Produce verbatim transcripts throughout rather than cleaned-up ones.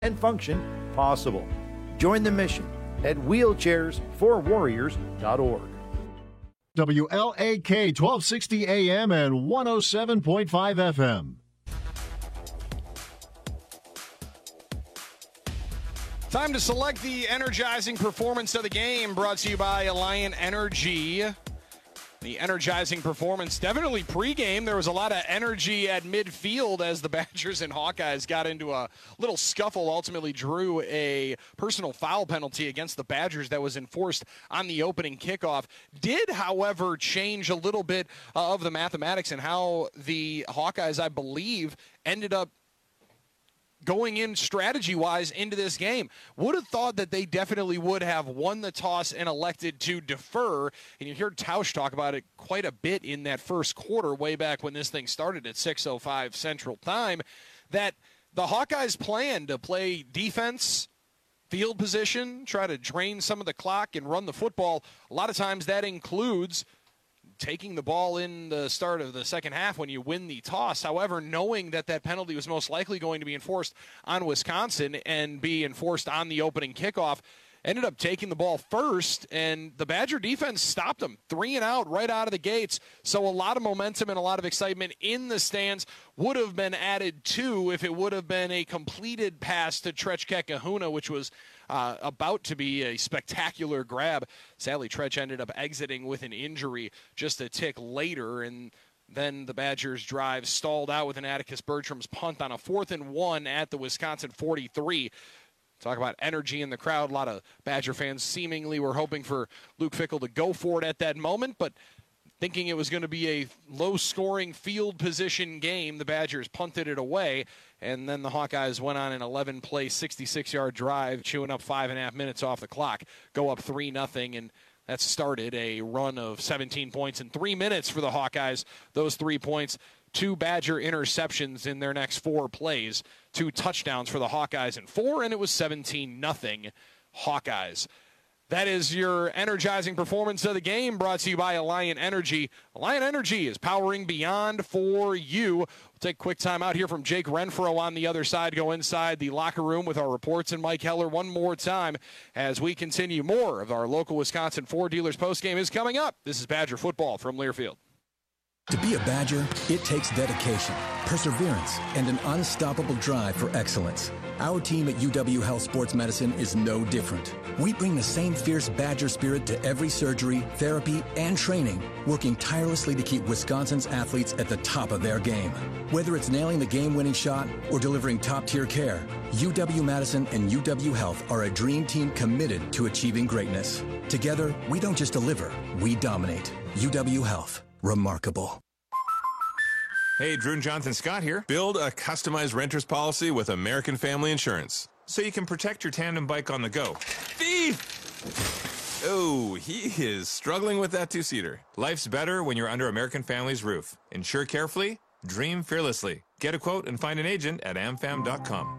and function possible. Join the mission at wheelchairs for warriors dot org. W L A K twelve sixty A M and one oh seven point five F M. Time to select the energizing performance of the game, brought to you by Alliant Energy. The energizing performance, definitely pregame. There was a lot of energy at midfield as the Badgers and Hawkeyes got into a little scuffle, ultimately drew a personal foul penalty against the Badgers that was enforced on the opening kickoff. Did, however, change a little bit uh, of the mathematics and how the Hawkeyes, I believe, ended up going in strategy-wise into this game. Would have thought that they definitely would have won the toss and elected to defer. And you heard Tausch talk about it quite a bit in that first quarter, way back when this thing started at six oh five Central Time, that the Hawkeyes planned to play defense, field position, try to drain some of the clock and run the football. A lot of times that includes taking the ball in the start of the second half when you win the toss. However, knowing that that penalty was most likely going to be enforced on Wisconsin and be enforced on the opening kickoff, ended up taking the ball first, and the Badger defense stopped them. Three and out right out of the gates. So a lot of momentum and a lot of excitement in the stands would have been added to if it would have been a completed pass to Tretch Kahuna, which was uh, about to be a spectacular grab. Sadly, Tretch ended up exiting with an injury just a tick later, and then the Badgers' drive stalled out with an Atticus Bertram's punt on a fourth and one at the Wisconsin forty-three. Talk about energy in the crowd. A lot of Badger fans seemingly were hoping for Luke Fickell to go for it at that moment, but thinking it was going to be a low-scoring field position game, the Badgers punted it away, and then the Hawkeyes went on an eleven-play, sixty-six-yard drive, chewing up five and a half minutes off the clock, go up three nothing, and that started a run of seventeen points in three minutes for the Hawkeyes. Those three points, two Badger interceptions in their next four plays, two touchdowns for the Hawkeyes in four, and it was seventeen nothing Hawkeyes. That is your energizing performance of the game, brought to you by Alliant Energy. Alliant Energy is powering beyond for you. We'll take a quick time out here from Jake Renfro on the other side. Go inside the locker room with our reports and Mike Heller one more time as we continue. More of our local Wisconsin Ford Dealers postgame is coming up. This is Badger football from Learfield. To be a Badger, it takes dedication, perseverance, and an unstoppable drive for excellence. Our team at U W Health Sports Medicine is no different. We bring the same fierce Badger spirit to every surgery, therapy, and training, working tirelessly to keep Wisconsin's athletes at the top of their game. Whether it's nailing the game-winning shot or delivering top-tier care, U W-Madison and U W Health are a dream team committed to achieving greatness. Together, we don't just deliver, we dominate. U W Health. Remarkable. Hey, Drew and Jonathan Scott here. Build a customized renter's policy with American Family Insurance so you can protect your tandem bike on the go. Thief! Oh, he is struggling with that two-seater. Life's better when you're under American Family's roof. Insure carefully, dream fearlessly. Get a quote and find an agent at am fam dot com.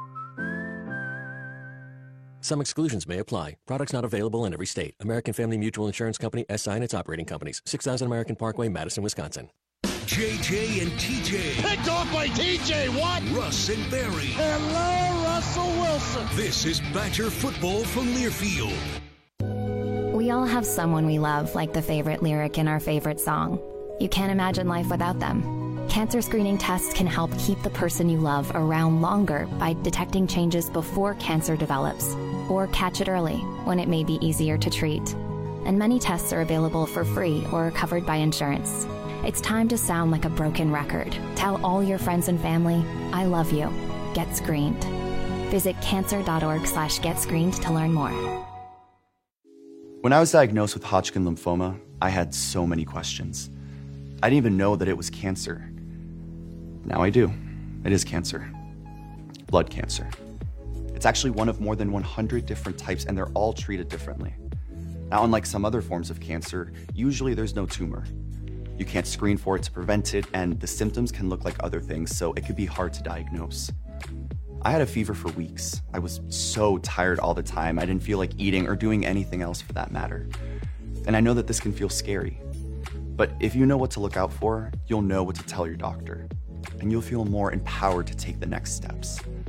Some exclusions may apply. Products not available in every state. American Family Mutual Insurance Company, S I and its operating companies. six thousand American Parkway, Madison, Wisconsin. J J and T J. Picked off by T J Watt. Russ and Barry. Hello, Russell Wilson. This is Badger football from Learfield. We all have someone we love, like the favorite lyric in our favorite song. You can't imagine life without them. Cancer screening tests can help keep the person you love around longer by detecting changes before cancer develops, or catch it early when it may be easier to treat. And many tests are available for free or covered by insurance. It's time to sound like a broken record. Tell all your friends and family, I love you. Get screened. Visit cancer.org slash get screened to learn more. When I was diagnosed with Hodgkin lymphoma, I had so many questions. I didn't even know that it was cancer. Now I do. It is cancer. Blood cancer. It's actually one of more than one hundred different types, and they're all treated differently. Now, unlike some other forms of cancer, usually there's no tumor. You can't screen for it to prevent it, and the symptoms can look like other things, so it could be hard to diagnose. I had a fever for weeks. I was so tired all the time. I didn't feel like eating or doing anything else for that matter. And I know that this can feel scary. But if you know what to look out for, you'll know what to tell your doctor. And you'll feel more empowered to take the next steps.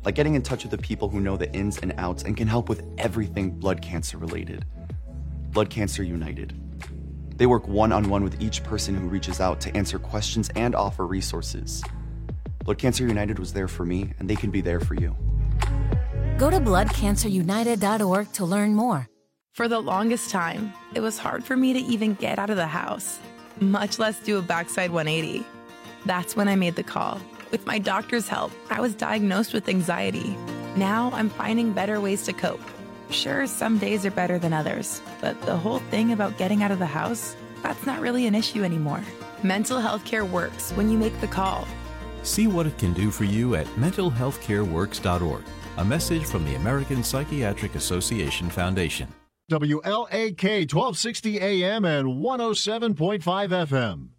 like getting in touch with the people who know the ins and outs and can help with everything blood cancer related. Blood Cancer United. They work one-on-one with each person who reaches out to answer questions and offer resources. Blood Cancer United was there for me, and they can be there for you. Go to blood cancer united dot org to learn more. For the longest time, it was hard for me to even get out of the house, much less do a backside one eighty. That's when I made the call. With my doctor's help, I was diagnosed with anxiety. Now I'm finding better ways to cope. Sure, some days are better than others, but the whole thing about getting out of the house, that's not really an issue anymore. Mental health care works when you make the call. See what it can do for you at mental health care works dot org. A message from the American Psychiatric Association Foundation. W L A K twelve sixty A M and one oh seven point five F M.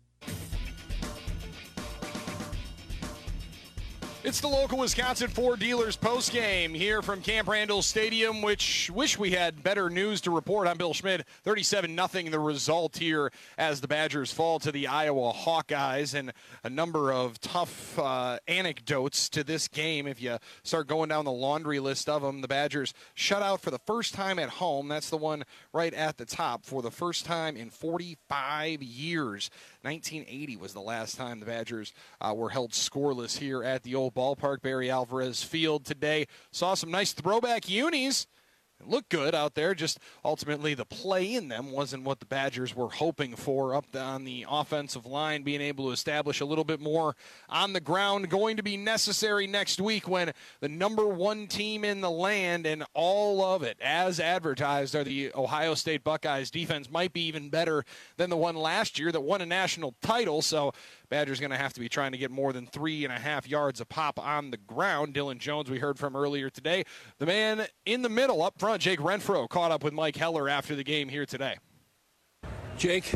It's the local Wisconsin Ford Dealers postgame here from Camp Randall Stadium, which wish we had better news to report. I'm Bill Schmidt. thirty-seven nothing the result here as the Badgers fall to the Iowa Hawkeyes, and a number of tough uh, anecdotes to this game. If you start going down the laundry list of them, the Badgers shut out for the first time at home. That's the one right at the top. For the first time in forty-five years. nineteen eighty was the last time the Badgers uh, were held scoreless here at the old ballpark, Barry Alvarez Field today. Saw some nice throwback unis. It looked good out there. Just ultimately the play in them wasn't what the Badgers were hoping for up on the offensive line, being able to establish a little bit more on the ground. Going to be necessary next week when the number one team in the land and all of it, as advertised, are the Ohio State Buckeyes. Defense might be even better than the one last year that won a national title. So Badgers going to have to be trying to get more than three and a half yards a pop on the ground. Dylan Jones, we heard from earlier today. The man in the middle up front, Jake Renfro, caught up with Mike Heller after the game here today. Jake,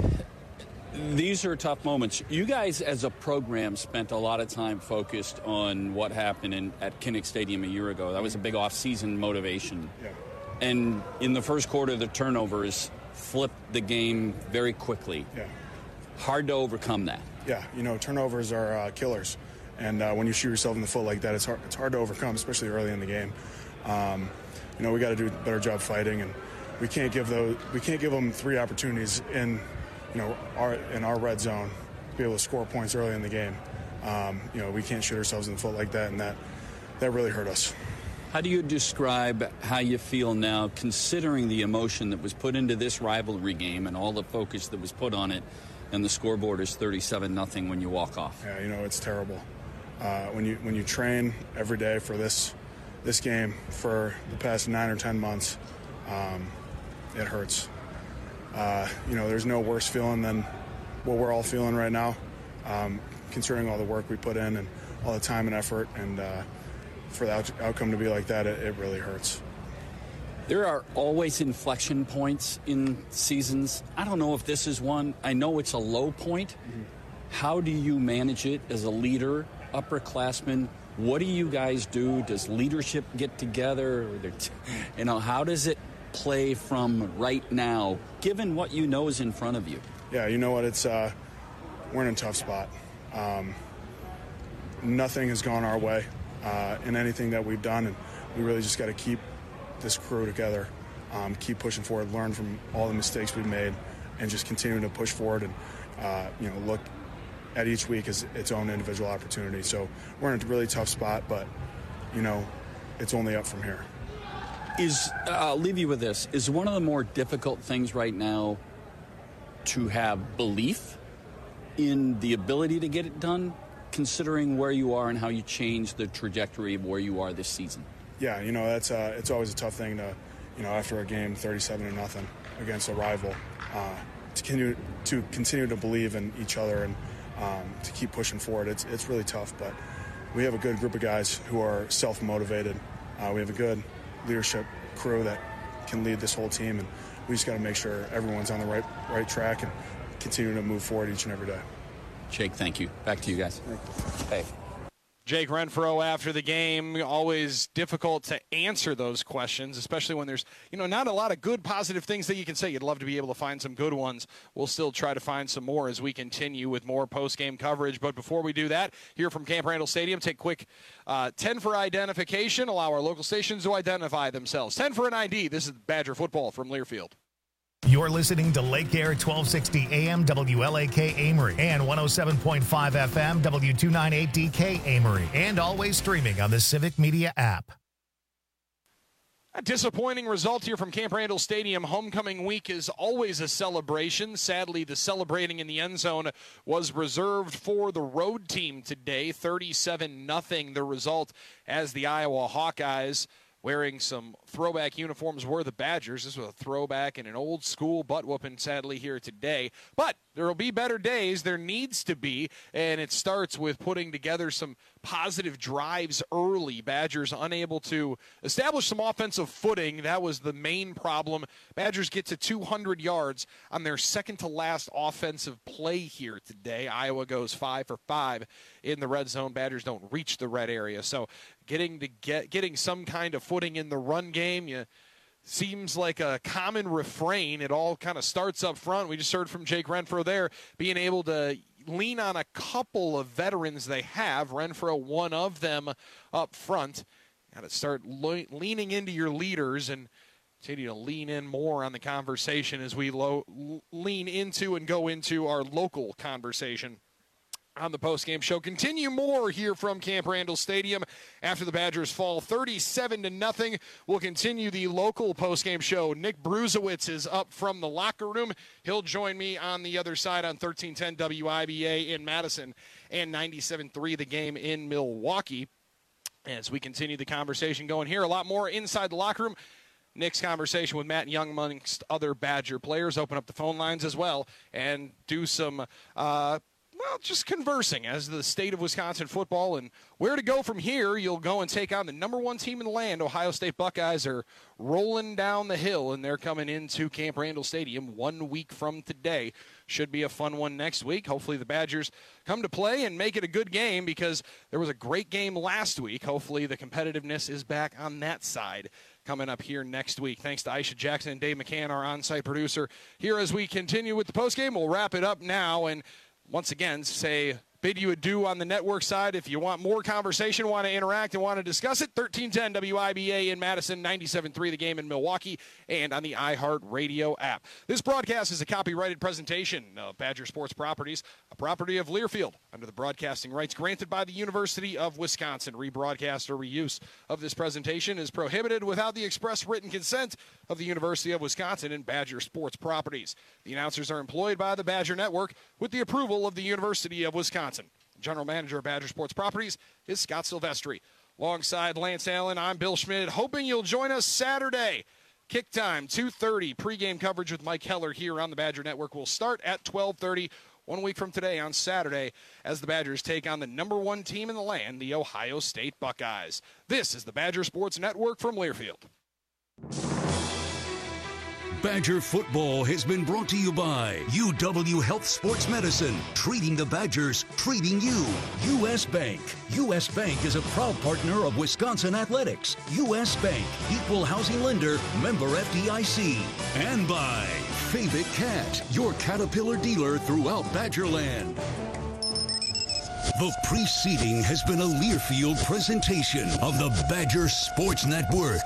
these are tough moments. You guys as a program spent a lot of time focused on what happened in, at Kinnick Stadium a year ago. That was a big off-season motivation. Yeah. And in the first quarter, the turnovers flipped the game very quickly. Yeah. Hard to overcome that. Yeah, you know, turnovers are uh, killers. And uh, when you shoot yourself in the foot like that, it's hard, it's hard to overcome, especially early in the game. Um, you know, we got to do a better job fighting, and we can't give those we can't give them three opportunities in, you know, our in our red zone to be able to score points early in the game. Um, you know, we can't shoot ourselves in the foot like that, and that that really hurt us. How do you describe how you feel now, considering the emotion that was put into this rivalry game and all the focus that was put on it, and the scoreboard is thirty-seven nothing when you walk off? Yeah, you know, it's terrible. Uh, when you when you train every day for this this game for the past nine or ten months, um, it hurts. Uh, you know, there's no worse feeling than what we're all feeling right now, um, considering all the work we put in and all the time and effort, and uh, for the out- outcome to be like that, it, it really hurts. There are always inflection points in seasons. I don't know if this is one. I know it's a low point. Mm-hmm. How do you manage it as a leader, upperclassman? What do you guys do? Does leadership get together? You know, how does it play from right now, given what you know is in front of you? Yeah, you know what? It's uh, we're in a tough spot. Um, nothing has gone our way uh, in anything that we've done, and we really just got to keep this crew together, um, keep pushing forward, learn from all the mistakes we've made, and just continue to push forward and uh, you know, look at each week as its own individual opportunity. So we're in a really tough spot, but you know, it's only up from here. Is uh, I'll leave you with this. Is one of the more difficult things right now to have belief in the ability to get it done, considering where you are and how you change the trajectory of where you are this season? Yeah, you know, that's uh, it's always a tough thing to, you know, after a game thirty-seven to nothing against a rival, uh, to continue to continue to believe in each other and um, to keep pushing forward. It's it's really tough, but we have a good group of guys who are self-motivated. Uh, we have a good leadership crew that can lead this whole team, and we just got to make sure everyone's on the right right track and continue to move forward each and every day. Jake, thank you. Back to you guys. Thank you. Hey. Jake Renfroe after the game. Always difficult to answer those questions, especially when there's, you know, not a lot of good positive things that you can say. You'd love to be able to find some good ones. We'll still try to find some more as we continue with more post-game coverage. But before we do that, here from Camp Randall Stadium, take a quick uh, ten for identification. Allow our local stations to identify themselves. ten for an I D. This is Badger football from Learfield. You're listening to Lake Air twelve sixty A M W L A K Amory and one oh seven point five F M W two ninety-eight D K Amory, and always streaming on the Civic Media app. A disappointing result here from Camp Randall Stadium. Homecoming week is always a celebration. Sadly, the celebrating in the end zone was reserved for the road team today. thirty-seven nothing the result as the Iowa Hawkeyes, wearing some throwback uniforms, were the Badgers. This was a throwback and an old school butt whooping, sadly, here today. But there will be better days. There needs to be, and it starts with putting together some positive drives early. Badgers unable to establish some offensive footing. That was the main problem. Badgers get to two hundred yards on their second-to-last offensive play here today. Iowa goes five for five in the red zone. Badgers don't reach the red area. So getting to get getting some kind of footing in the run game, you seems like a common refrain. It all kind of starts up front. We just heard from Jake Renfroe there, being able to lean on a couple of veterans they have. Renfroe, one of them up front. Got to start le- leaning into your leaders and continue to lean in more on the conversation as we lo- lean into and go into our local conversation on the postgame show. Continue more here from Camp Randall Stadium after the Badgers fall thirty-seven to nothing. We'll continue the local postgame show. Nick Bruzewitz is up from the locker room. He'll join me on the other side on thirteen ten W I B A in Madison and ninety-seven three The Game in Milwaukee. As we continue the conversation going here, a lot more inside the locker room. Nick's conversation with Matt Young amongst other Badger players. Open up the phone lines as well and do some uh, well, just conversing as the state of Wisconsin football and where to go from here. You'll go and take on the number one team in the land. Ohio State Buckeyes are rolling down the hill, and they're coming into Camp Randall Stadium one week from today. Should be a fun one next week. Hopefully the Badgers come to play and make it a good game because there was a great game last week. Hopefully the competitiveness is back on that side coming up here next week. Thanks to Aisha Jackson and Dave McCann, our on-site producer, here as we continue with the postgame. We'll wrap it up now and once again say bid you adieu on the network side. If you want more conversation, want to interact, and want to discuss it, thirteen ten W I B A in Madison, ninety-seven three The Game in Milwaukee, and on the iHeartRadio app. This broadcast is a copyrighted presentation of Badger Sports Properties, a property of Learfield, under the broadcasting rights granted by the University of Wisconsin. Rebroadcast or reuse of this presentation is prohibited without the express written consent of the University of Wisconsin and Badger Sports Properties. The announcers are employed by the Badger Network with the approval of the University of Wisconsin. General Manager of Badger Sports Properties is Scott Silvestri. Alongside Lance Allen, I'm Bill Schmidt, hoping you'll join us Saturday. Kick time, two thirty. Pregame coverage with Mike Heller here on the Badger Network will start at twelve thirty, one week from today on Saturday, as the Badgers take on the number one team in the land, the Ohio State Buckeyes. This is the Badger Sports Network from Learfield. Badger football has been brought to you by U W Health Sports Medicine, treating the Badgers, treating you. U S Bank. U S Bank is a proud partner of Wisconsin Athletics. U S Bank, equal housing lender, member F D I C. And by Favitt Cat, your Caterpillar dealer throughout Badgerland. The preceding has been a Learfield presentation of the Badger Sports Network.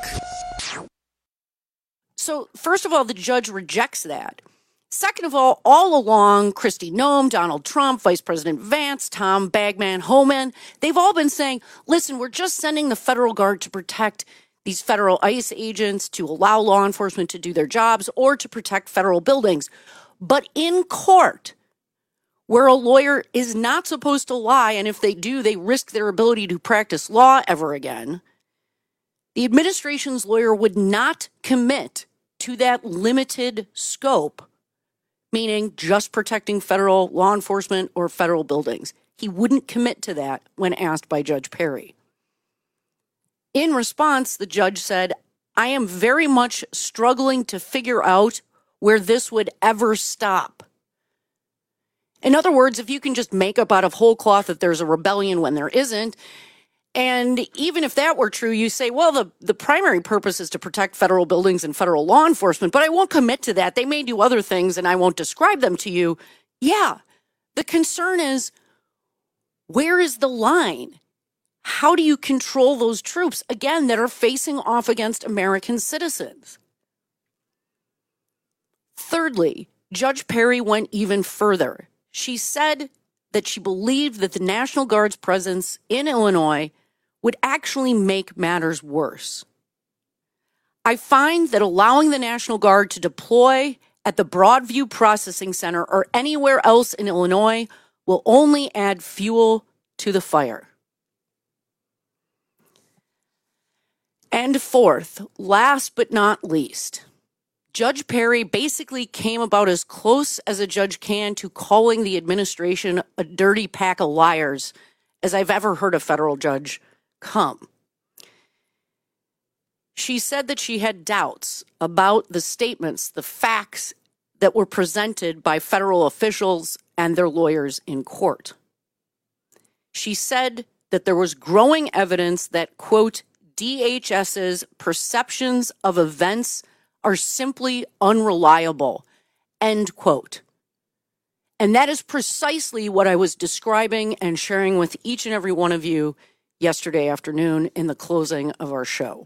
So, first of all, the judge rejects that. Second of all, all along, Kristi Noem, Donald Trump, Vice President Vance, Tom Bagman, Homan, they've all been saying, listen, we're just sending the federal guard to protect these federal ICE agents, to allow law enforcement to do their jobs, or to protect federal buildings. But in court, where a lawyer is not supposed to lie, and if they do, they risk their ability to practice law ever again, the administration's lawyer would not commit to that limited scope, meaning just protecting federal law enforcement or federal buildings. He wouldn't commit to that when asked by Judge Perry. In response, the judge said, I am very much struggling to figure out where this would ever stop. In other words, if you can just make up out of whole cloth that there's a rebellion when there isn't, And even if that were true, you say, well, the, the primary purpose is to protect federal buildings and federal law enforcement, but I won't commit to that. They may do other things and I won't describe them to you. Yeah. The concern is, where is the line? How do you control those troops, again, that are facing off against American citizens? Thirdly, Judge Perry went even further. She said that she believed that the National Guard's presence in Illinois would actually make matters worse. I find that allowing the National Guard to deploy at the Broadview Processing Center or anywhere else in Illinois will only add fuel to the fire. And fourth, last but not least, Judge Perry basically came about as close as a judge can to calling the administration a dirty pack of liars as I've ever heard a federal judge come. She said that she had doubts about the statements, the facts that were presented by federal officials and their lawyers in court. She said that there was growing evidence that, quote, DHS's perceptions of events are simply unreliable, end quote. And that is precisely what I was describing and sharing with each and every one of you yesterday afternoon in the closing of our show.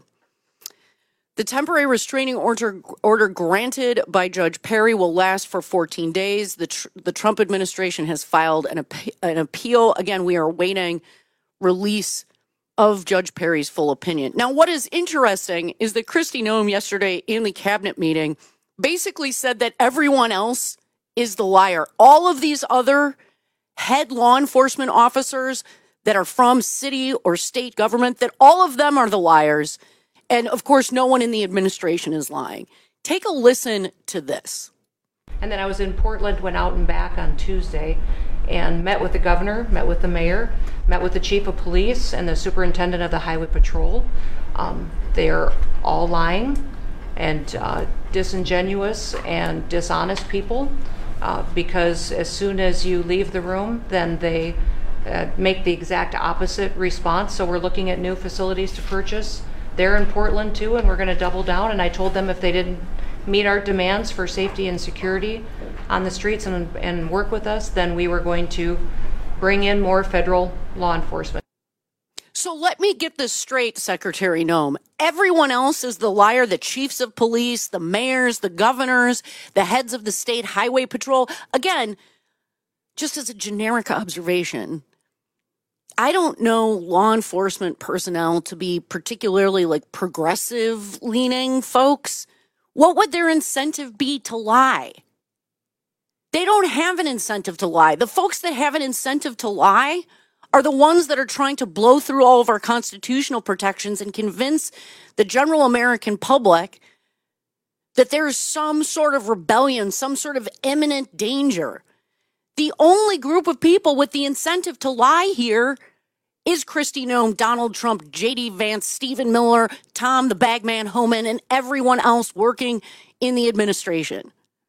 The temporary restraining order, order granted by Judge Perry will last for fourteen days. The, tr- the Trump administration has filed an, ap- an appeal. Again, we are awaiting release of Judge Perry's full opinion. Now, what is interesting is that Kristi Noem yesterday in the cabinet meeting basically said that everyone else is the liar. All of these other head law enforcement officers that are from city or state government, that all of them are the liars. And of course, no one in the administration is lying. Take a listen to this. And then I was in Portland, went out and back on Tuesday and met with the governor, met with the mayor, met with the chief of police and the superintendent of the highway patrol. Um, they're all lying and uh, disingenuous and dishonest people uh, because as soon as you leave the room, then they uh, make the exact opposite response. So we're looking at new facilities to purchase. They're in Portland too, and we're going to double down. And I told them if they didn't meet our demands for safety and security on the streets and, and work with us, then we were going to bring in more federal law enforcement. So let me get this straight, Secretary Noem. Everyone else is the liar, the chiefs of police, the mayors, the governors, the heads of the state highway patrol. Again, just as a generic observation, I don't know law enforcement personnel to be particularly like progressive leaning folks. What would their incentive be to lie? They don't have an incentive to lie. The folks that have an incentive to lie are the ones that are trying to blow through all of our constitutional protections and convince the general American public that there is some sort of rebellion, some sort of imminent danger. The only group of people with the incentive to lie here is Kristi Noem, Donald Trump, J D Vance, Stephen Miller, Tom the Bagman Homan, and everyone else working in the administration.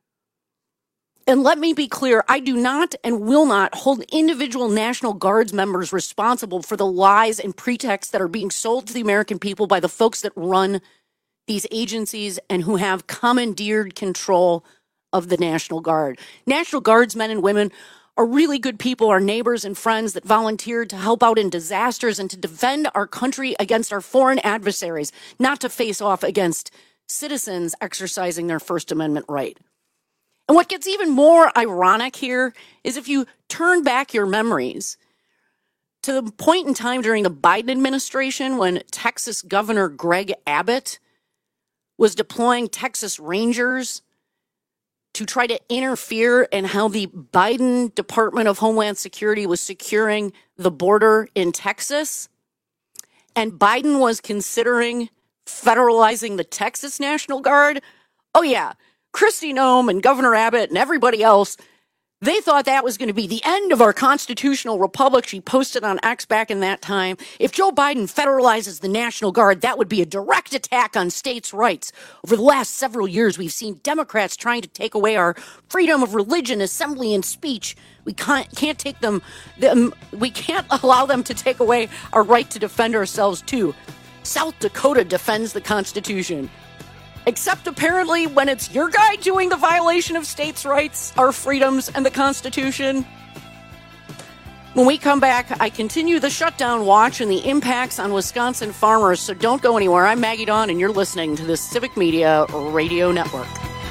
And let me be clear, I do not and will not hold individual National Guards members responsible for the lies and pretexts that are being sold to the American people by the folks that run these agencies and who have commandeered control of the National Guard. National Guardsmen and women are really good people, our neighbors and friends that volunteered to help out in disasters and to defend our country against our foreign adversaries, not to face off against citizens exercising their First Amendment right. And what gets even more ironic here is if you turn back your memories to the point in time during the Biden administration when Texas Governor Greg Abbott was deploying Texas Rangers to try to interfere in how the Biden Department of Homeland Security was securing the border in Texas. And Biden was considering federalizing the Texas National Guard. Oh, yeah. Kristi Noem and Governor Abbott and everybody else, They thought that was going to be the end of our constitutional republic. She posted on X back in that time. If Joe Biden federalizes the National Guard, that would be a direct attack on states' rights. Over the last several years, we've seen Democrats trying to take away our freedom of religion, assembly, and speech. We can't, can't take them, them, we can't allow them to take away our right to defend ourselves, too. South Dakota defends the Constitution. Except apparently when it's your guy doing the violation of states' rights, our freedoms, and the Constitution. When we come back, I continue the shutdown watch and the impacts on Wisconsin farmers, so don't go anywhere. I'm Maggie Dawn, and you're listening to the Civic Media Radio Network.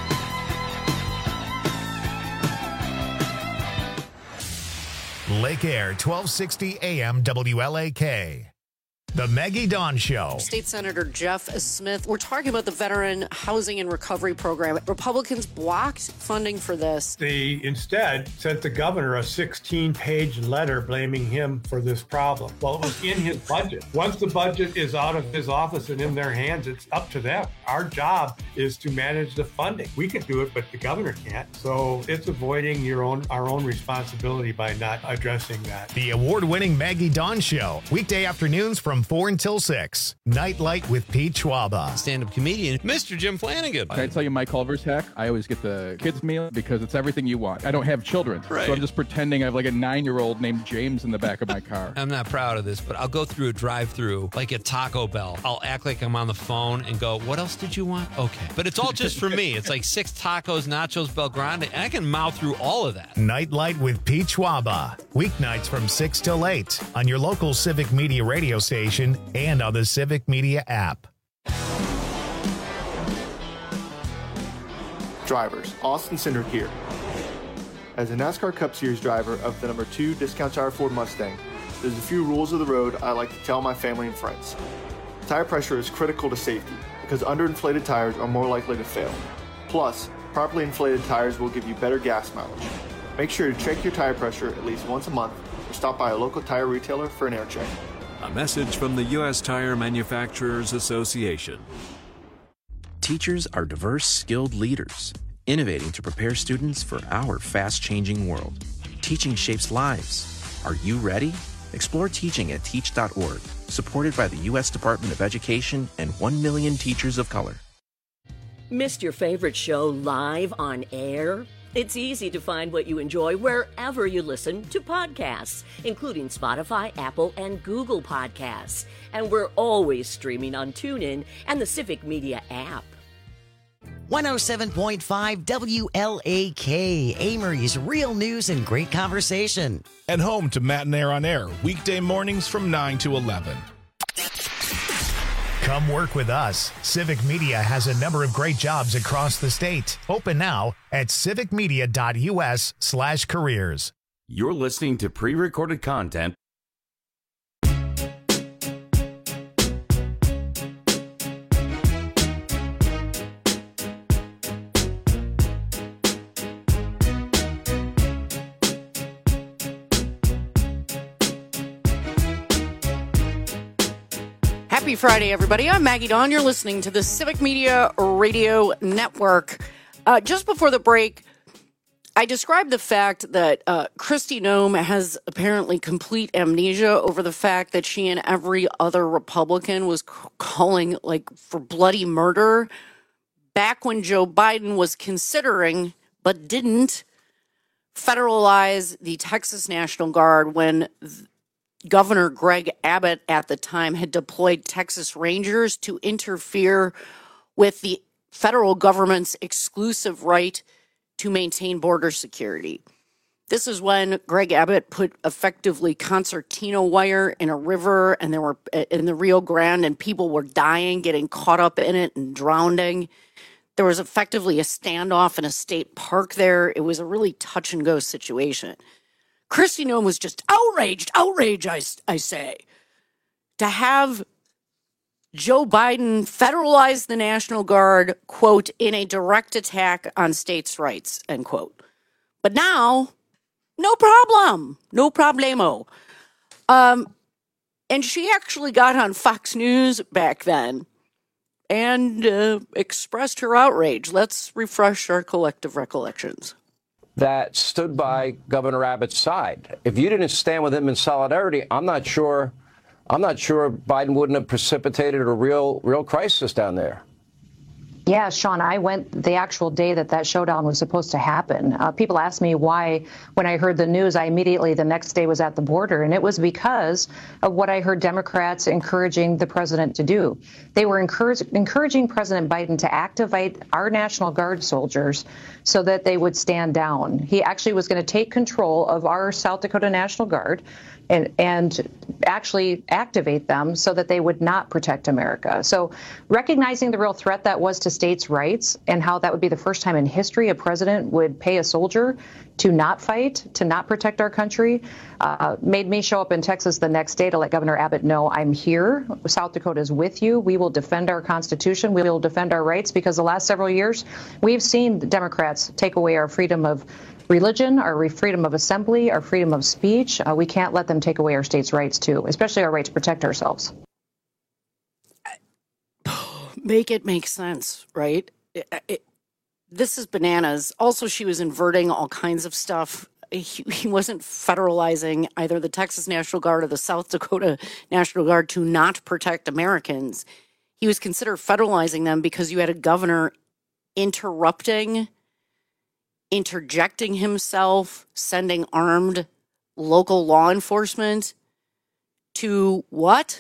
Lake Air, twelve sixty A M W L A K. The Maggie Dawn Show. State Senator Jeff Smith. We're talking about the Veteran Housing and Recovery Program. Republicans blocked funding for this. They instead sent the governor a sixteen-page letter blaming him for this problem. Well, it was in his budget. Once the budget is out of his office and in their hands, it's up to them. Our job is to manage the funding. We can do it, but the governor can't. So it's avoiding your own our own responsibility by not addressing that. The award-winning Maggie Dawn Show. Weekday afternoons from four until six. Nightlight with Pete Schwaba. Stand-up comedian, Mister Jim Flanagan. Can I tell you my Culver's hack? I always get the kids' meal because it's everything you want. I don't have children, right. So I'm just pretending I have like a nine-year-old named James in the back of my car. I'm not proud of this, but I'll go through a drive-through like at Taco Bell. I'll act like I'm on the phone and go, what else did you want? Okay. But it's all just for me. It's like six tacos, nachos, Bel Grande, and I can mouth through all of that. Nightlight with Pete Schwaba. Weeknights from six till eight on your local Civic Media radio station and on the Civic Media app. Drivers, Austin Center here. As a NASCAR Cup Series driver of the number two Discount Tire Ford Mustang, there's a few rules of the road I like to tell my family and friends. Tire pressure is critical to safety because underinflated tires are more likely to fail. Plus, properly inflated tires will give you better gas mileage. Make sure to check your tire pressure at least once a month or stop by a local tire retailer for an air check. A message from the U S Tire Manufacturers Association. Teachers are diverse, skilled leaders, innovating to prepare students for our fast-changing world. Teaching shapes lives. Are you ready? Explore teaching at teach dot org, supported by the U S Department of Education and one million teachers of color. Missed your favorite show live on air? It's easy to find what you enjoy wherever you listen to podcasts, including Spotify, Apple, and Google Podcasts. And we're always streaming on TuneIn and the Civic Media app. one oh seven point five W L A K, Amory's real news and great conversation. And home to Matt and Air on Air, weekday mornings from nine to eleven. Come work with us. Civic Media has a number of great jobs across the state. Open now at civic media dot U S slash careers. You're listening to pre-recorded content. Happy Friday, everybody. I'm Maggie Dawn. You're listening to the Civic Media Radio Network. Uh, just before the break, I described the fact that uh, Kristi Noem has apparently complete amnesia over the fact that she and every other Republican was c- calling like for bloody murder back when Joe Biden was considering, but didn't, federalize the Texas National Guard when th- Governor Greg Abbott at the time had deployed Texas Rangers to interfere with the federal government's exclusive right to maintain border security. This is when Greg Abbott put effectively concertina wire in a river and there were in the Rio Grande and people were dying, getting caught up in it and drowning. There was effectively a standoff in a state park there. It was a really touch and go situation. Kristi Noem was just outraged, outraged, I, I say, to have Joe Biden federalize the National Guard, quote, in a direct attack on states' rights, end quote. But now, no problem, no problemo. Um, and she actually got on Fox News back then and uh, expressed her outrage. Let's refresh our collective recollections. that stood by Governor Abbott's side. If you didn't stand with him in solidarity, I'm not sure, I'm not sure Biden wouldn't have precipitated a real, real crisis down there. Yeah, Sean, I went the actual day that that showdown was supposed to happen. Uh, people asked me why, when I heard the news, I immediately the next day was at the border. And it was because of what I heard Democrats encouraging the president to do. They were encourage, encouraging President Biden to activate our National Guard soldiers so that they would stand down. He actually was going to take control of our South Dakota National Guard and and actually activate them so that they would not protect America. So recognizing the real threat that was to states' rights and how that would be the first time in history a president would pay a soldier to not fight, to not protect our country, uh, made me show up in Texas the next day to let Governor Abbott know I'm here. South Dakota is with you. We will defend our Constitution. We will defend our rights, because the last several years we've seen the Democrats take away our freedom of religion, our freedom of assembly, our freedom of speech. Uh, we can't let them take away our states' rights, too, especially our right to protect ourselves. Make it make sense, right? It, it, this is bananas. Also, she was inverting all kinds of stuff. He, he wasn't federalizing either the Texas National Guard or the South Dakota National Guard to not protect Americans. He was considered federalizing them because you had a governor interrupting, interjecting himself, sending armed local law enforcement to what?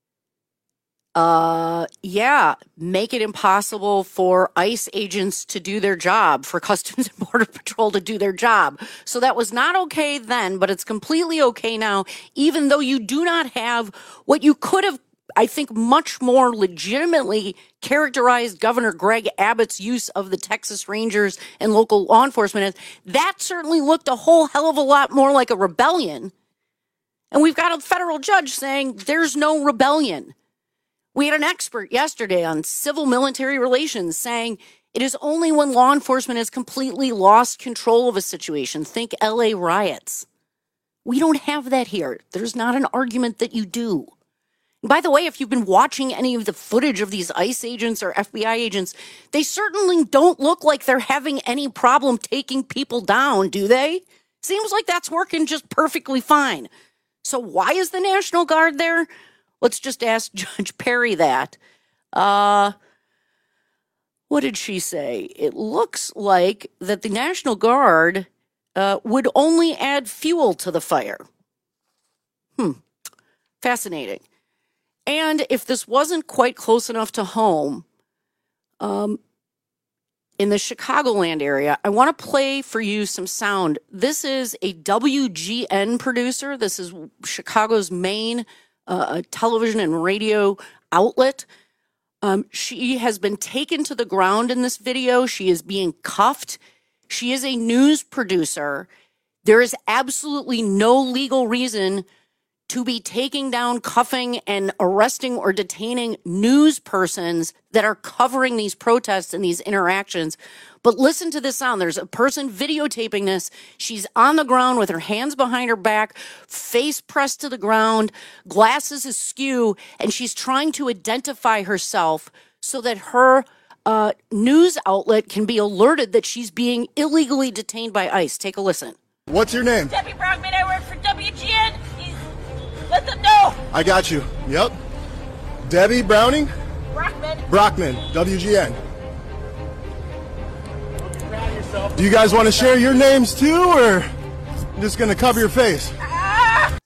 Uh, yeah, make it impossible for ICE agents to do their job, for Customs and Border Patrol to do their job. So that was not okay then, but it's completely okay now, even though you do not have what you could have, I think, much more legitimately characterized Governor Greg Abbott's use of the Texas Rangers and local law enforcement as. That certainly looked a whole hell of a lot more like a rebellion. And we've got a federal judge saying there's no rebellion. We had an expert yesterday on civil military relations saying it is only when law enforcement has completely lost control of a situation. Think L A riots. We don't have that here. There's not an argument that you do. And by the way, if you've been watching any of the footage of these ICE agents or F B I agents, they certainly don't look like they're having any problem taking people down, do they? Seems like that's working just perfectly fine. So why is the National Guard there? Let's just ask Judge Perry that. Uh, what did she say? It looks like that the National Guard uh, would only add fuel to the fire. Hmm. Fascinating. And if this wasn't quite close enough to home, um, in the Chicagoland area, I want to play for you some sound. This is a W G N producer. This is Chicago's main uh, television and radio outlet. Um, she has been taken to the ground in this video. She is being cuffed. She is a news producer. There is absolutely no legal reason to be taking down, cuffing, and arresting or detaining news persons that are covering these protests and these interactions. But listen to this sound. There's a person videotaping this. She's on the ground with her hands behind her back, face pressed to the ground, glasses askew, and she's trying to identify herself so that her uh, news outlet can be alerted that she's being illegally detained by ICE. Take a listen. What's your name? Debbie Brockman. I work for W G N. Let them know. I got you. Yep. Debbie Browning? Brockman. Brockman, W G N. Do you guys want to share your names too, or just going to cover your face? Ah!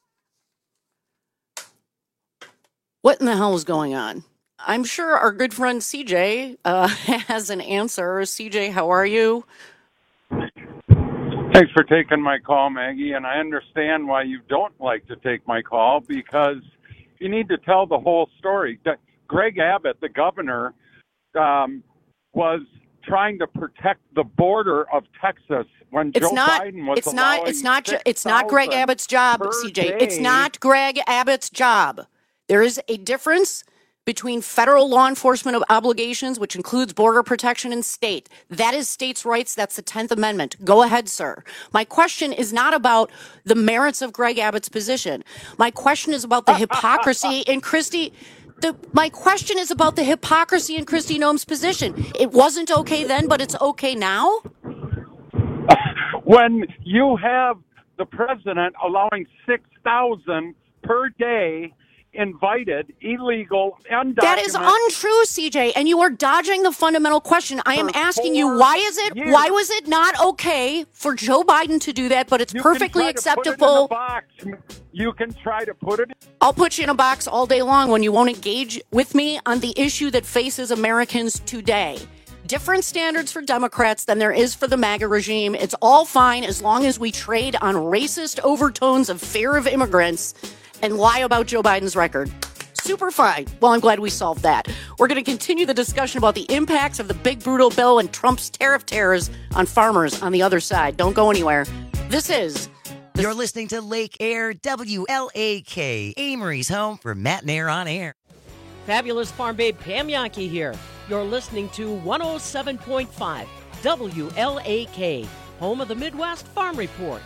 What in the hell is going on? I'm sure our good friend C J uh, has an answer. C J, how are you? Thanks for taking my call, Maggie, and I understand why you don't like to take my call, because you need to tell the whole story. Greg Abbott, the governor, um, was trying to protect the border of Texas when it's Joe not, Biden was it's not, it's not, it's not Greg Abbott's job, C J. day. It's not Greg Abbott's job. There is a difference between federal law enforcement obligations, which includes border protection, and state. That is states' rights. That's the tenth Amendment. Go ahead, sir. My question is not about the merits of Greg Abbott's position. My question is about the hypocrisy in Kristi. The, my question is about the hypocrisy in Kristi Noem's position. It wasn't okay then, but it's okay now? when you have the president allowing six thousand per day invited, illegal, undocumented. That is untrue, C J, and you are dodging the fundamental question. I am For asking you, four why is it years. why was it not okay for Joe Biden to do that, but it's You perfectly can try to acceptable? Put it in a box. You can try to put it in. I'll put you in a box all day long when you won't engage with me on the issue that faces Americans today. Different standards for Democrats than there is for the MAGA regime. It's all fine as long as we trade on racist overtones of fear of immigrants and lie about Joe Biden's record. Super fine. Well, I'm glad we solved that. We're going to continue the discussion about the impacts of the big brutal bill and Trump's tariff terrors on farmers on the other side. Don't go anywhere. This is... You're listening to Lake Air, W L A K, Amory's home for Matt and Air on Air. Fabulous Farm Babe Pam Yankee here. You're listening to one oh seven point five W L A K, home of the Midwest Farm Report.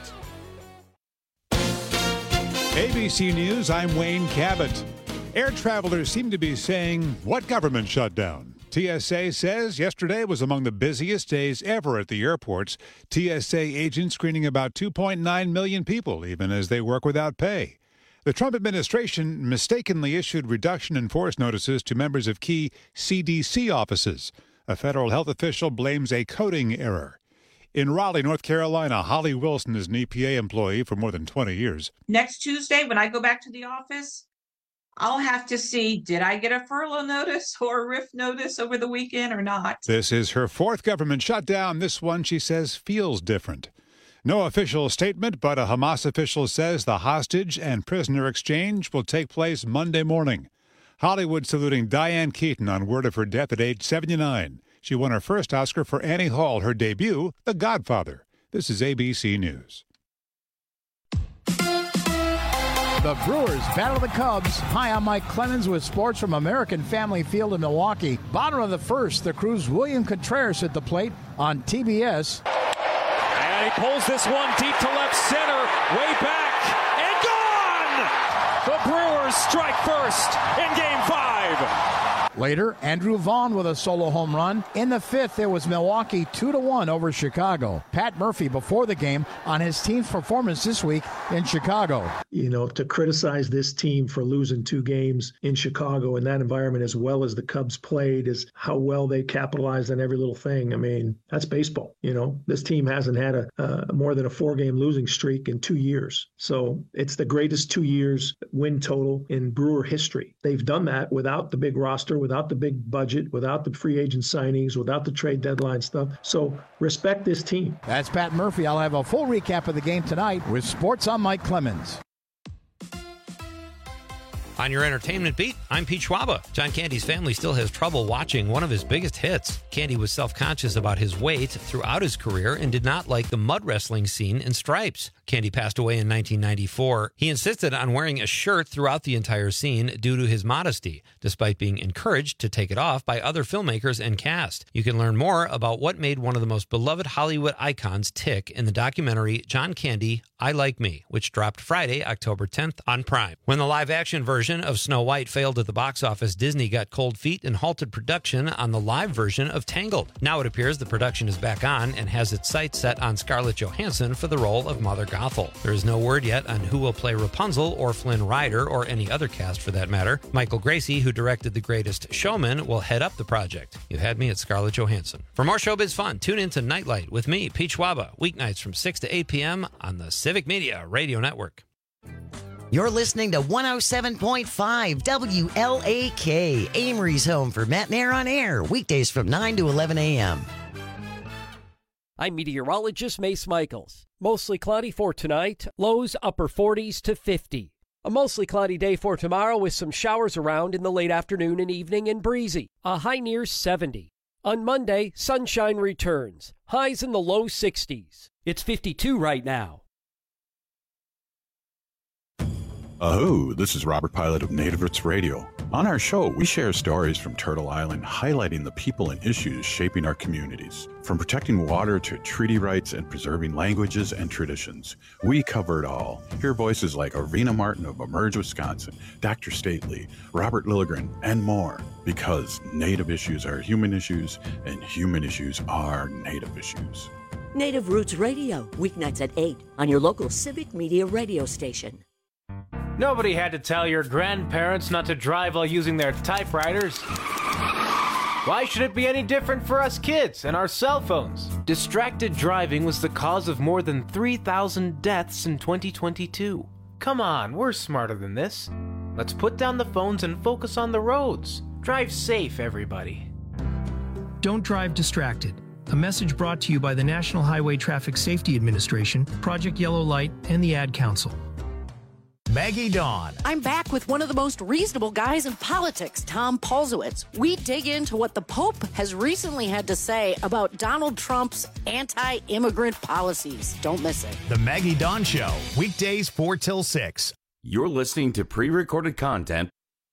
A B C News, I'm Wayne Cabot. Air travelers seem to be saying, what government shutdown? T S A says yesterday was among the busiest days ever at the airports. T S A agents screening about two point nine million people, even as they work without pay. The Trump administration mistakenly issued reduction in force notices to members of key C D C offices. A federal health official blames a coding error. In Raleigh, North Carolina, Holly Wilson is an E P A employee for more than twenty years. Next Tuesday, when I go back to the office, I'll have to see, did I get a furlough notice or a R I F notice over the weekend or not? This is her fourth government shutdown. This one, she says, feels different. No official statement, but a Hamas official says the hostage and prisoner exchange will take place Monday morning. Hollywood saluting Diane Keaton on word of her death at age seventy-nine. She won her first Oscar for Annie Hall, her debut, The Godfather. This is A B C News. The Brewers battle the Cubs. Hi, I'm Mike Clemens with sports from American Family Field in Milwaukee. Bottom of the first, the Crew's William Contreras at the plate on T B S. And he pulls this one deep to left center, way back, and gone! The Brewers strike first in Game five. Later, Andrew Vaughn with a solo home run. In the fifth, it was Milwaukee two to one over Chicago. Pat Murphy before the game on his team's performance this week in Chicago. You know, to criticize this team for losing two games in Chicago in that environment as well as the Cubs played is how well they capitalized on every little thing. I mean, that's baseball. You know, this team hasn't had a uh, more than a four-game losing streak in two years. So it's the greatest two years win total in Brewer history. They've done that without the big roster, without the big budget, without the free agent signings, without the trade deadline stuff. So respect this team. That's Pat Murphy. I'll have a full recap of the game tonight with Sports on Mike Clemens. On your entertainment beat, I'm Pete Schwaba. John Candy's family still has trouble watching one of his biggest hits. Candy was self-conscious about his weight throughout his career and did not like the mud wrestling scene in Stripes. Candy passed away in nineteen ninety-four. He insisted on wearing a shirt throughout the entire scene due to his modesty, despite being encouraged to take it off by other filmmakers and cast. You can learn more about what made one of the most beloved Hollywood icons tick in the documentary John Candy, I Like Me, which dropped Friday, October tenth on Prime. When the live-action version of Snow White failed at the box office, Disney got cold feet and halted production on the live version of Tangled. Now it appears the production is back on and has its sights set on Scarlett Johansson for the role of Mother Gothel. There is no word yet on who will play Rapunzel or Flynn Rider or any other cast for that matter. Michael Gracie, who directed The Greatest Showman, will head up the project. You had me at Scarlett Johansson. For more showbiz fun, tune in to Nightlight with me, Pete Schwaba, weeknights from six to eight p.m. on the Civic Media Radio Network. You're listening to one oh seven point five W L A K, Amory's home for Matt and Air on Air, weekdays from nine to eleven a.m. I'm meteorologist Mace Michaels. Mostly cloudy for tonight, lows upper forties to fifty. A mostly cloudy day for tomorrow with some showers around in the late afternoon and evening and breezy. A high near seventy. On Monday, sunshine returns. Highs in the low sixties. It's fifty-two right now. Oh, this is Robert Pilot of Native Roots Radio. On our show, we share stories from Turtle Island, highlighting the people and issues shaping our communities. From protecting water to treaty rights and preserving languages and traditions, we cover it all. Hear voices like Arvina Martin of Emerge, Wisconsin, Doctor Stately, Robert Lilligren, and more. Because Native issues are human issues, and human issues are Native issues. Native Roots Radio, weeknights at eight on your local Civic Media radio station. Nobody had to tell your grandparents not to drive while using their typewriters. Why should it be any different for us kids and our cell phones? Distracted driving was the cause of more than three thousand deaths in twenty twenty-two. Come on, we're smarter than this. Let's put down the phones and focus on the roads. Drive safe, everybody. Don't drive distracted. A message brought to you by the National Highway Traffic Safety Administration, Project Yellow Light, and the Ad Council. Maggie Dawn. I'm back with one of the most reasonable guys in politics, Tom Palzowitz. We dig into what the Pope has recently had to say about Donald Trump's anti-immigrant policies. Don't miss it. The Maggie Dawn Show, weekdays four till six. You're listening to pre-recorded content.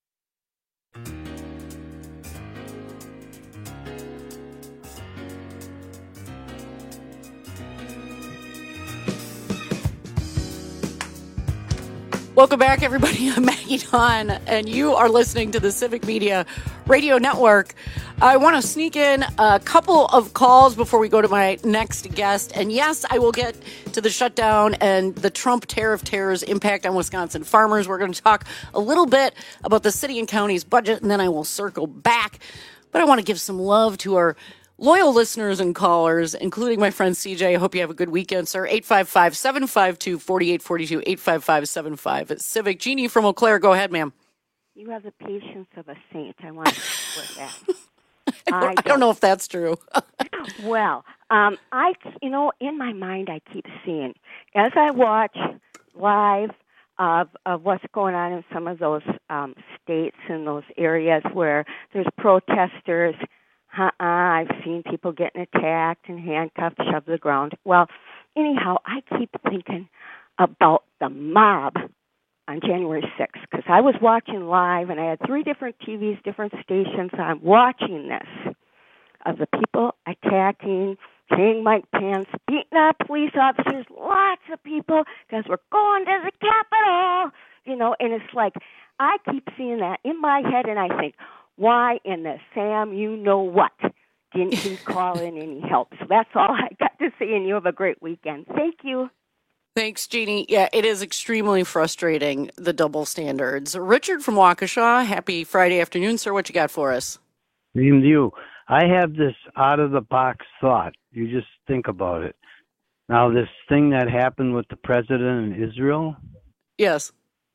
Welcome back, everybody. I'm Maggie Dawn, and you are listening to the Civic Media Radio Network. I want to sneak in a couple of calls before we go to my next guest. And yes, I will get to the shutdown and the Trump tariff terror's impact on Wisconsin farmers. We're going to talk a little bit about the city and county's budget, and then I will circle back. But I want to give some love to our loyal listeners and callers, including my friend C J. I hope you have a good weekend, sir. eight five five, seven five two, four eight four two, eight five five, seven five. It's Civic. Jeannie from Eau Claire, go ahead, ma'am. You have the patience of a saint. I want to with that. I, don't, I, don't. I don't know if that's true. Well, um, I, you know, in my mind, I keep seeing, as I watch live of, of what's going on in some of those um, states and those areas where there's protesters. Uh-uh, I've seen people getting attacked and handcuffed, shoved to the ground. Well, anyhow, I keep thinking about the mob on January sixth, because I was watching live, and I had three different T Vs, different stations. I'm watching this, of the people attacking, carrying Mike Pence, beating up police officers, lots of people, because we're going to the Capitol, you know, and it's like, I keep seeing that in my head, and I think, why in the Sam, you know what, didn't he call in any help? So that's all I got to say, and you have a great weekend. Thank you. Thanks, Jeannie. Yeah, it is extremely frustrating, the double standards. Richard from Waukesha, happy Friday afternoon, sir. What you got for us? Same to you. I have this out-of-the-box thought. You just think about it. Now, this thing that happened with the president in Israel. Yes.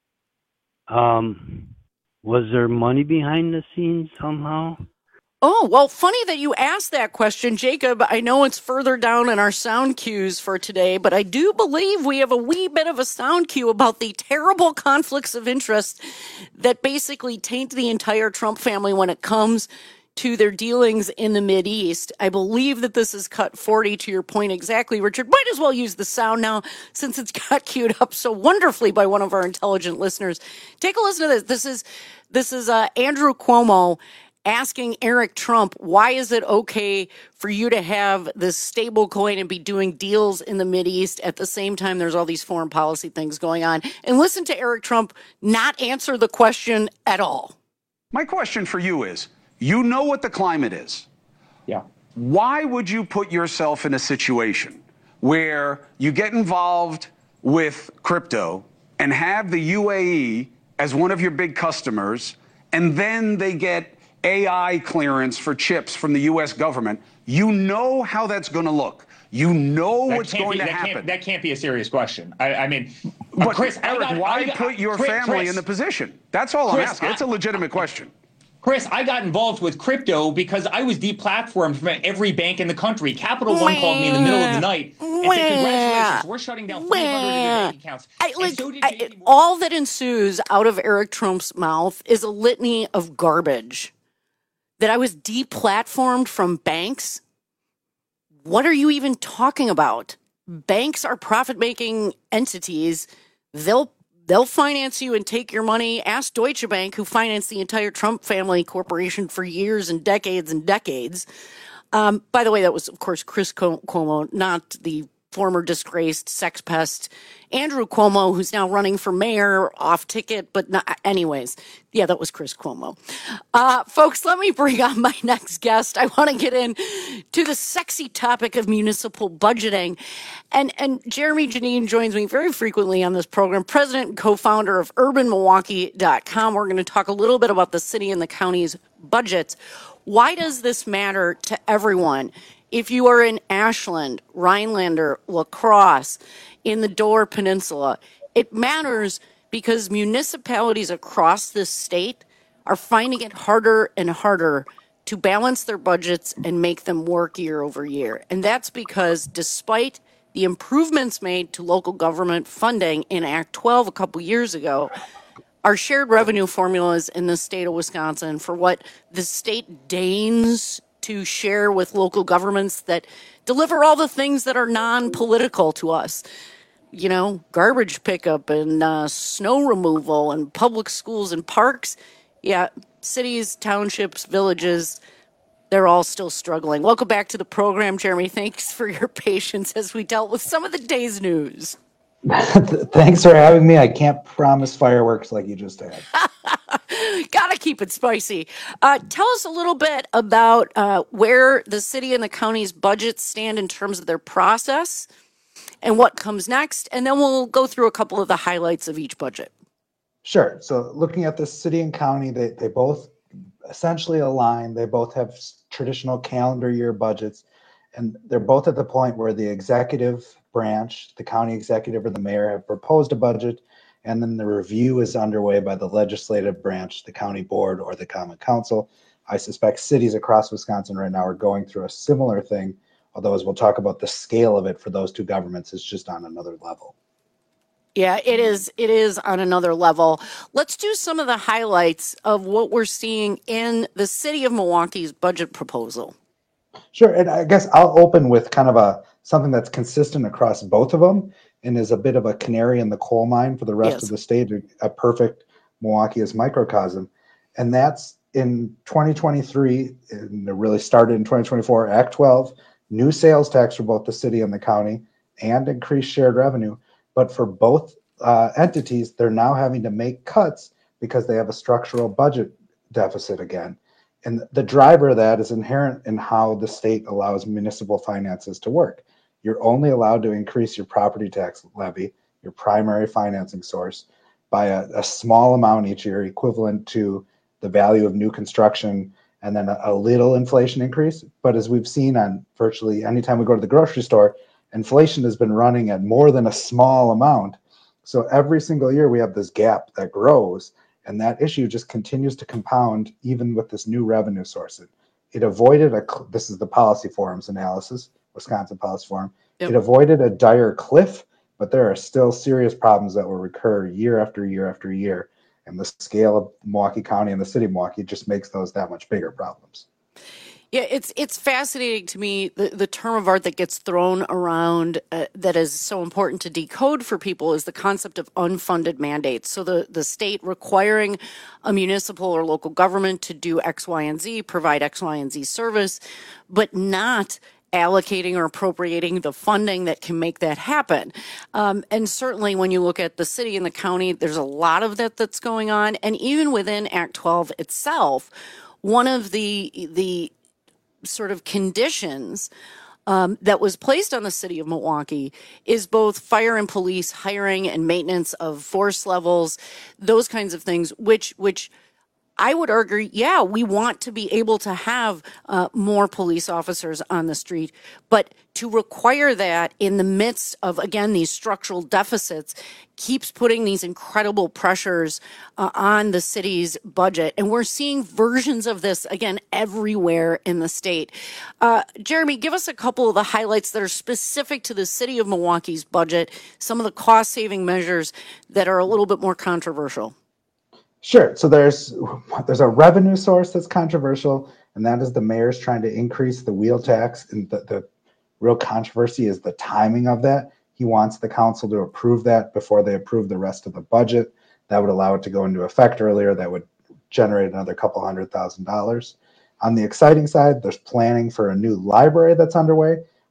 Um, was there money behind the scenes somehow? Oh, well, funny that you asked that question, Jacob. I know it's further down in our sound cues for today, but I do believe we have a wee bit of a sound cue about the terrible conflicts of interest that basically taint the entire Trump family when it comes to their dealings in the Mideast. I believe that this is cut forty, to your point exactly, Richard. Might as well use the sound now since it's got queued up so wonderfully by one of our intelligent listeners. Take a listen to this. This is, this is uh, Andrew Cuomo asking Eric Trump, why is it okay for you to have this stable coin and be doing deals in the Mideast at the same time there's all these foreign policy things going on? And listen to Eric Trump not answer the question at all. My question for you is, you know what the climate is. Yeah. Why would you put yourself in a situation where you get involved with crypto and have the U A E as one of your big customers, and then they get A I clearance for chips from the U S government? You know how that's going to look. You know that what's going be, to that happen. Can't, that can't be a serious question. I, I mean, but Chris, Eric, I got, why I got, put your Chris, family Chris, in the position? That's all Chris, I'm asking. I, it's a legitimate question. Chris, I got involved with crypto because I was deplatformed from every bank in the country. Capital One called me in the middle of the night and said, congratulations, we're shutting down three hundred of your bank accounts. I, like, so I, all that ensues out of Eric Trump's mouth is a litany of garbage. That I was deplatformed from banks? What are you even talking about? Banks are profit-making entities. They'll they'll finance you and take your money. Ask Deutsche Bank, who financed the entire Trump family corporation for years and decades and decades. Um, by the way, that was, of course, Chris Cuomo, not the former disgraced sex pest Andrew Cuomo, who's now running for mayor, off ticket, but not, anyways, yeah, that was Chris Cuomo. Uh, folks, let me bring on my next guest. I want to get in to the sexy topic of municipal budgeting. And, and Jeremy Janine joins me very frequently on this program, president and co-founder of urban milwaukee dot com. We're going to talk a little bit about the city and the county's budgets. Why does this matter to everyone? If you are in Ashland, Rhinelander, La Crosse, in the Door Peninsula, it matters because municipalities across this state are finding it harder and harder to balance their budgets and make them work year over year. And that's because despite the improvements made to local government funding in Act twelve a couple years ago, our shared revenue formulas in the state of Wisconsin for what the state deigns to share with local governments that deliver all the things that are non-political to us, you know, garbage pickup and uh, snow removal and public schools and parks. Yeah, cities, townships, villages, they're all still struggling. Welcome back to the program, Jeremy. Thanks for your patience as we dealt with some of the day's news. Thanks for having me. I can't promise fireworks like you just had. Gotta keep it spicy. Uh, tell us a little bit about uh, where the city and the county's budgets stand in terms of their process and what comes next, and then we'll go through a couple of the highlights of each budget. Sure. So looking at the city and county, they, they both essentially align. They both have traditional calendar year budgets, and they're both at the point where the executive branch, the county executive or the mayor, have proposed a budget, and then the review is underway by the legislative branch, the county board or the common council. I suspect cities across Wisconsin right now are going through a similar thing, although as we'll talk about, the scale of it for those two governments is just on another level. Yeah, it is. It is on another level. Let's do some of the highlights of what we're seeing in the city of Milwaukee's budget proposal. Sure, and I guess I'll open with kind of a something that's consistent across both of them and is a bit of a canary in the coal mine for the rest Yes. of the state, a perfect Milwaukee as microcosm. And that's in twenty twenty-three, and it really started in twenty twenty-four, Act twelve, new sales tax for both the city and the county, and increased shared revenue. But for both uh, entities, they're now having to make cuts because they have a structural budget deficit again. And the driver of that is inherent in how the state allows municipal finances to work. You're only allowed to increase your property tax levy, your primary financing source, by a, a small amount each year, equivalent to the value of new construction, and then a, a little inflation increase. But as we've seen on virtually any time we go to the grocery store, inflation has been running at more than a small amount. So every single year we have this gap that grows, and that issue just continues to compound even with this new revenue source. It, it avoided a, this is the Policy Forum's analysis, Wisconsin Policy Forum. Yep. It avoided a dire cliff, but there are still serious problems that will recur year after year after year. And the scale of Milwaukee County and the city of Milwaukee just makes those that much bigger problems. Yeah, it's it's fascinating to me, the, the term of art that gets thrown around uh, that is so important to decode for people is the concept of unfunded mandates. So the, the state requiring a municipal or local government to do X, Y, and Z, provide X, Y, and Z service, but not allocating or appropriating the funding that can make that happen. Um, and certainly when you look at the city and the county, there's a lot of that that's going on. And even within Act twelve itself, one of the the sort of conditions um, that was placed on the city of Milwaukee is both fire and police hiring and maintenance of force levels, those kinds of things, which which I would argue, yeah, we want to be able to have uh, more police officers on the street, but to require that in the midst of, again, these structural deficits keeps putting these incredible pressures uh, on the city's budget. And we're seeing versions of this, again, everywhere in the state. Uh, Jeremy, give us a couple of the highlights that are specific to the city of Milwaukee's budget, some of the cost-saving measures that are a little bit more controversial. Sure. So there's there's a revenue source that's controversial, and that is the mayor's trying to increase the wheel tax. And the, the real controversy is the timing of that. He wants the council to approve that before they approve the rest of the budget. That would allow it to go into effect earlier. That would generate another couple hundred thousand dollars. On the exciting side, there's planning for a new library that's underway.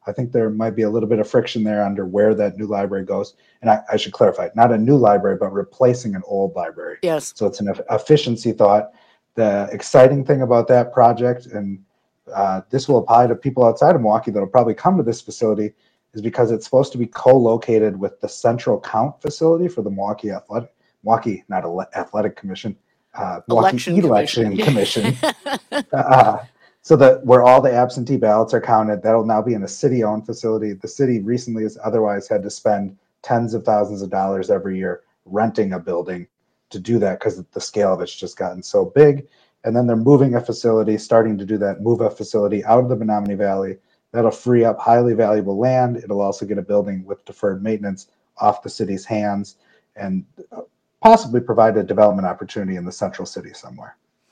I think there might be a little bit of friction there under where that new library goes. And I, I should clarify, not a new library, but replacing an old library. Yes. So it's an efficiency thought. The exciting thing about that project, and uh, this will apply to people outside of Milwaukee that'll probably come to this facility, is because it's supposed to be co-located with the Central Count facility for the Milwaukee Athletic, Milwaukee, not ele- Athletic Commission, uh, Milwaukee Election Election Commission. Commission. uh, so that where all the absentee ballots are counted, that'll now be in a city-owned facility. The city recently has otherwise had to spend tens of thousands of dollars every year renting a building to do that because the scale of it's just gotten so big. And then they're moving a facility, starting to do that, move a facility out of the Menominee Valley. That'll free up highly valuable land. It'll also get a building with deferred maintenance off the city's hands and possibly provide a development opportunity in the central city somewhere.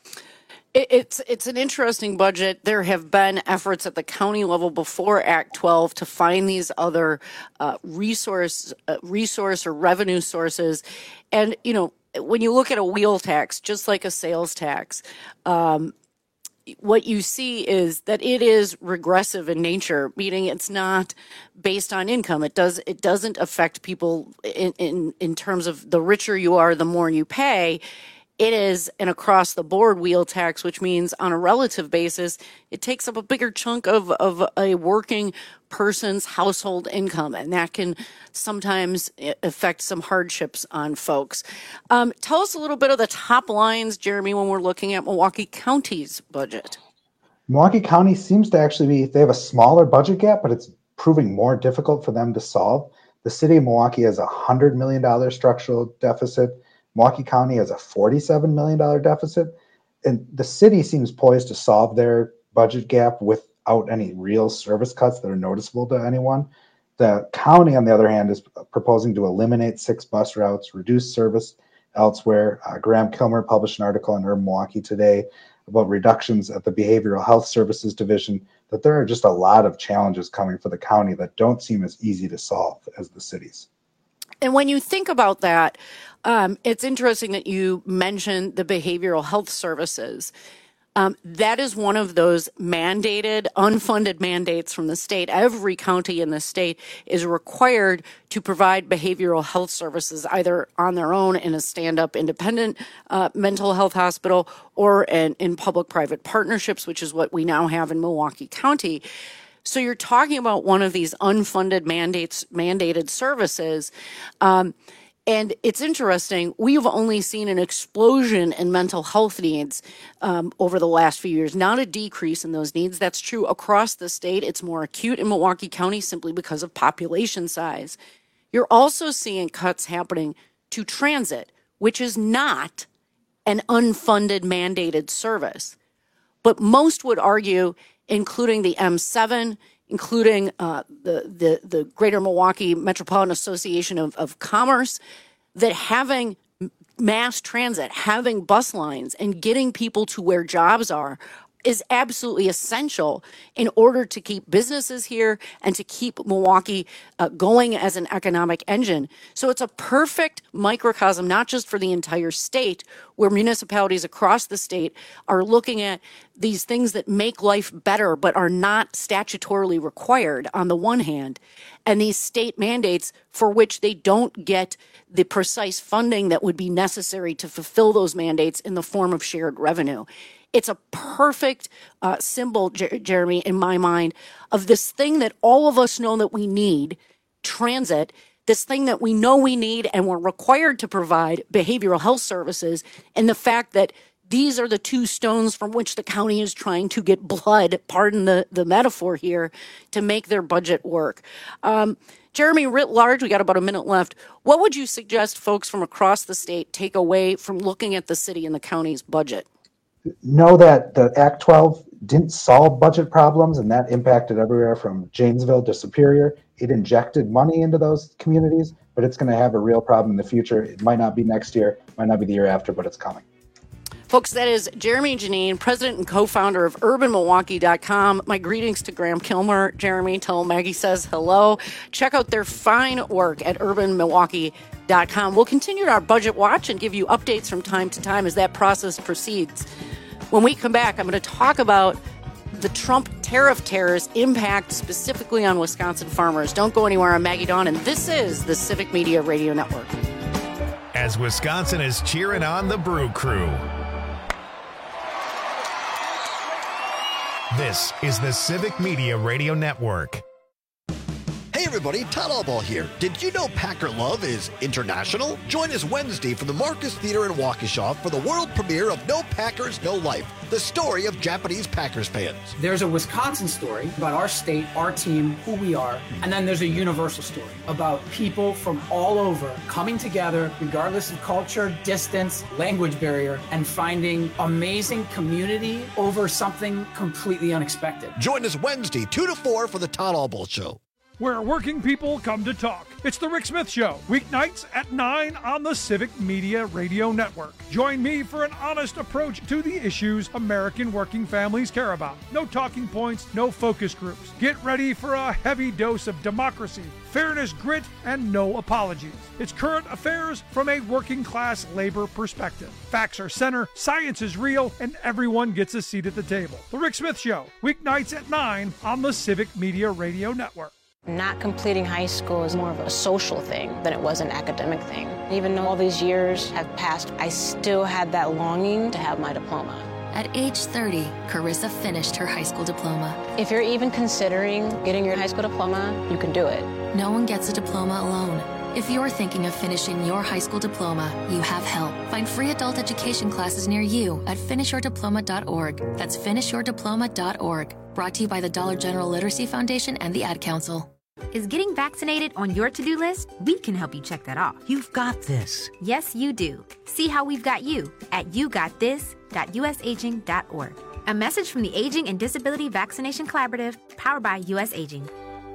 It's it's an interesting budget. There have been efforts at the county level before Act twelve to find these other uh, resource uh, resource or revenue sources, and you know when you look at a wheel tax, just like a sales tax, um, what you see is that it is regressive in nature, meaning it's not based on income. It does it doesn't affect people in in, in terms of the richer you are, the more you pay. It is an across-the-board wheel tax, which means on a relative basis, it takes up a bigger chunk of, of a working person's household income, and that can sometimes affect some hardships on folks. Um, tell us a little bit of the top lines, Jeremy, when we're looking at Milwaukee County's budget. Milwaukee County seems to actually be, they have a smaller budget gap, but it's proving more difficult for them to solve. The city of Milwaukee has a one hundred million dollars structural deficit. Milwaukee County has a forty-seven million dollars deficit, and the city seems poised to solve their budget gap without any real service cuts that are noticeable to anyone. The county, on the other hand, is proposing to eliminate six bus routes, reduce service elsewhere. Uh, Graham Kilmer published an article in Urban Milwaukee today about reductions at the Behavioral Health Services Division, that there are just a lot of challenges coming for the county that don't seem as easy to solve as the cities. And when you think about that, um, it's interesting that you mentioned the behavioral health services. Um, that is one of those mandated, unfunded mandates from the state. Every county in the state is required to provide behavioral health services, either on their own in a stand-up independent uh, mental health hospital or in, in public-private partnerships, which is what we now have in Milwaukee County. So you're talking about one of these unfunded mandates, mandated services. Um, and it's interesting. We've only seen an explosion in mental health needs um, over the last few years, not a decrease in those needs. That's true across the state. It's more acute in Milwaukee County simply because of population size. You're also seeing cuts happening to transit, which is not an unfunded mandated service. But most would argue, including the M seven, including uh, the, the the Greater Milwaukee Metropolitan Association of, of Commerce, that having mass transit, having bus lines, and getting people to where jobs are is absolutely essential in order to keep businesses here and to keep Milwaukee uh, going as an economic engine. So it's a perfect microcosm, not just for the entire state, where municipalities across the state are looking at these things that make life better but are not statutorily required on the one hand, and these state mandates for which they don't get the precise funding that would be necessary to fulfill those mandates in the form of shared revenue. It's a perfect uh, symbol, Jer- Jeremy, in my mind, of this thing that all of us know that we need, transit, this thing that we know we need and we're required to provide, behavioral health services, and the fact that these are the two stones from which the county is trying to get blood, pardon the, the metaphor here, to make their budget work. Um, Jeremy, writ large, we got about a minute left. What would you suggest folks from across the state take away from looking at the city and the county's budget? Know that the Act twelve didn't solve budget problems, and that impacted everywhere from Janesville to Superior. It injected money into those communities, but it's going to have a real problem in the future. It might not be next year, might not be the year after, but it's coming. Folks, that is Jeremy Janine, president and co-founder of urban milwaukee dot com. My greetings to Graham Kilmer. Jeremy, tell Maggie says hello. Check out their fine work at urban milwaukee dot com. We'll continue our budget watch and give you updates from time to time as that process proceeds. When we come back, I'm going to talk about the Trump tariff terror's impact specifically on Wisconsin farmers. Don't go anywhere. I'm Maggie Dawn, and this is the Civic Media Radio Network. As Wisconsin is cheering on the Brew Crew. This is the Civic Media Radio Network. Hey everybody, Todd Allball here. Did you know Packer Love is international? Join us Wednesday from the Marcus Theater in Waukesha for the world premiere of No Packers, No Life, the story of Japanese Packers fans. There's a Wisconsin story about our state, our team, who we are, and then there's a universal story about people from all over coming together, regardless of culture, distance, language barrier, and finding amazing community over something completely unexpected. Join us Wednesday, two to four for the Todd Allball Show. Where working people come to talk. It's the Rick Smith Show, weeknights at nine on the Civic Media Radio Network. Join me for an honest approach to the issues American working families care about. No talking points, no focus groups. Get ready for a heavy dose of democracy, fairness, grit, and no apologies. It's current affairs from a working class labor perspective. Facts are center, science is real, and everyone gets a seat at the table. The Rick Smith Show, weeknights at nine on the Civic Media Radio Network. Not completing high school is more of a social thing than it was an academic thing. Even though all these years have passed, I still had that longing to have my diploma. At age thirty, Carissa finished her high school diploma. If you're even considering getting your high school diploma, you can do it. No one gets a diploma alone. If you're thinking of finishing your high school diploma, you have help. Find free adult education classes near you at finish your diploma dot org. That's finish your diploma dot org. Brought to you by the Dollar General Literacy Foundation and the Ad Council. Is getting vaccinated on your to-do list? We can help you check that off. You've got this. Yes, you do. See how we've got you at you got this dot u s aging dot org. A message from the Aging and Disability Vaccination Collaborative, powered by U S Aging.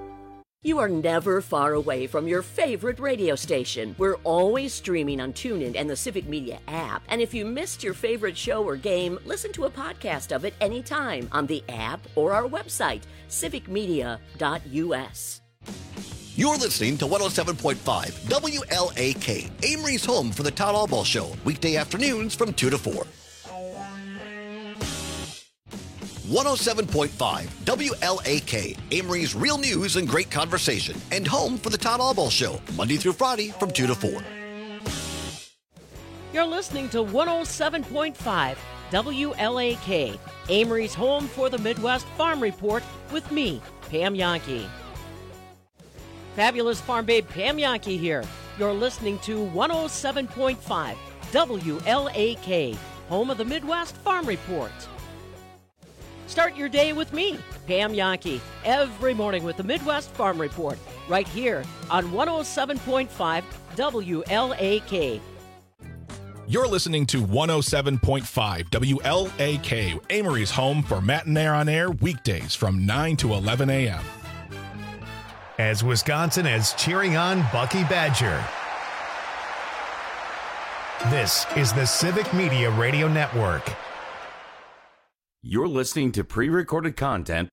You are never far away from your favorite radio station. We're always streaming on TuneIn and the Civic Media app. And if you missed your favorite show or game, listen to a podcast of it anytime on the app or our website, civic media dot u s. You're listening to one oh seven point five W L A K, Amory's home for the Todd Allball Show, weekday afternoons from two to four. one oh seven point five W L A K, Amory's real news and great conversation, and home for the Todd Allball Show, Monday through Friday from two to four. You're listening to one oh seven point five W L A K, Amory's home for the Midwest Farm Report with me, Pam Yankee. Fabulous farm babe Pam Yankee here. You're listening to one oh seven point five W L A K, home of the Midwest Farm Report. Start your day with me, Pam Yankee, every morning with the Midwest Farm Report, right here on one oh seven point five W L A K. You're listening to one oh seven point five W L A K, Amory's home for Matt and Air on Air, weekdays from nine to eleven a.m. As Wisconsin is cheering on Bucky Badger. This is the Civic Media Radio Network. You're listening to pre-recorded content.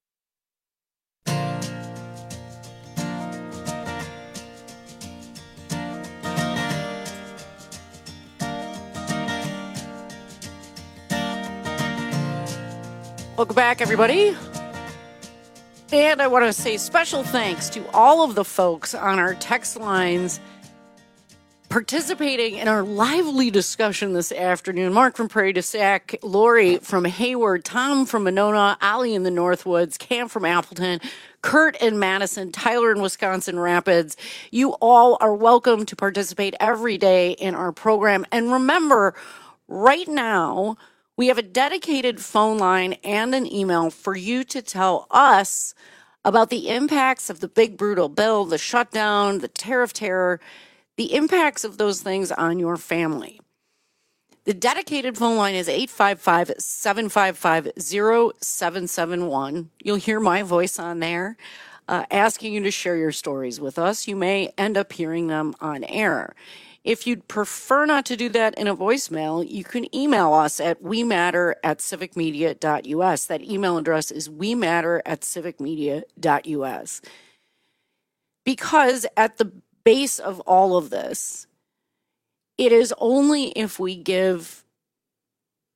Welcome back, everybody. And I want to say special thanks to all of the folks on our text lines participating in our lively discussion this afternoon. Mark from Prairie du Sac, Lori from Hayward, Tom from Monona, Ollie in the Northwoods, Cam from Appleton, Kurt in Madison, Tyler in Wisconsin Rapids. You all are welcome to participate every day in our program. And remember, right now, we have a dedicated phone line and an email for you to tell us about the impacts of the big brutal bill, the shutdown, the tariff terror, the impacts of those things on your family. The dedicated phone line is eight five five, seven five five, zero seven seven one. You'll hear my voice on there uh, asking you to share your stories with us. You may end up hearing them on air. If you'd prefer not to do that in a voicemail, you can email us at we matter at civic media dot u s. That email address is we matter at civic media dot u s. Because at the base of all of this, it is only if we give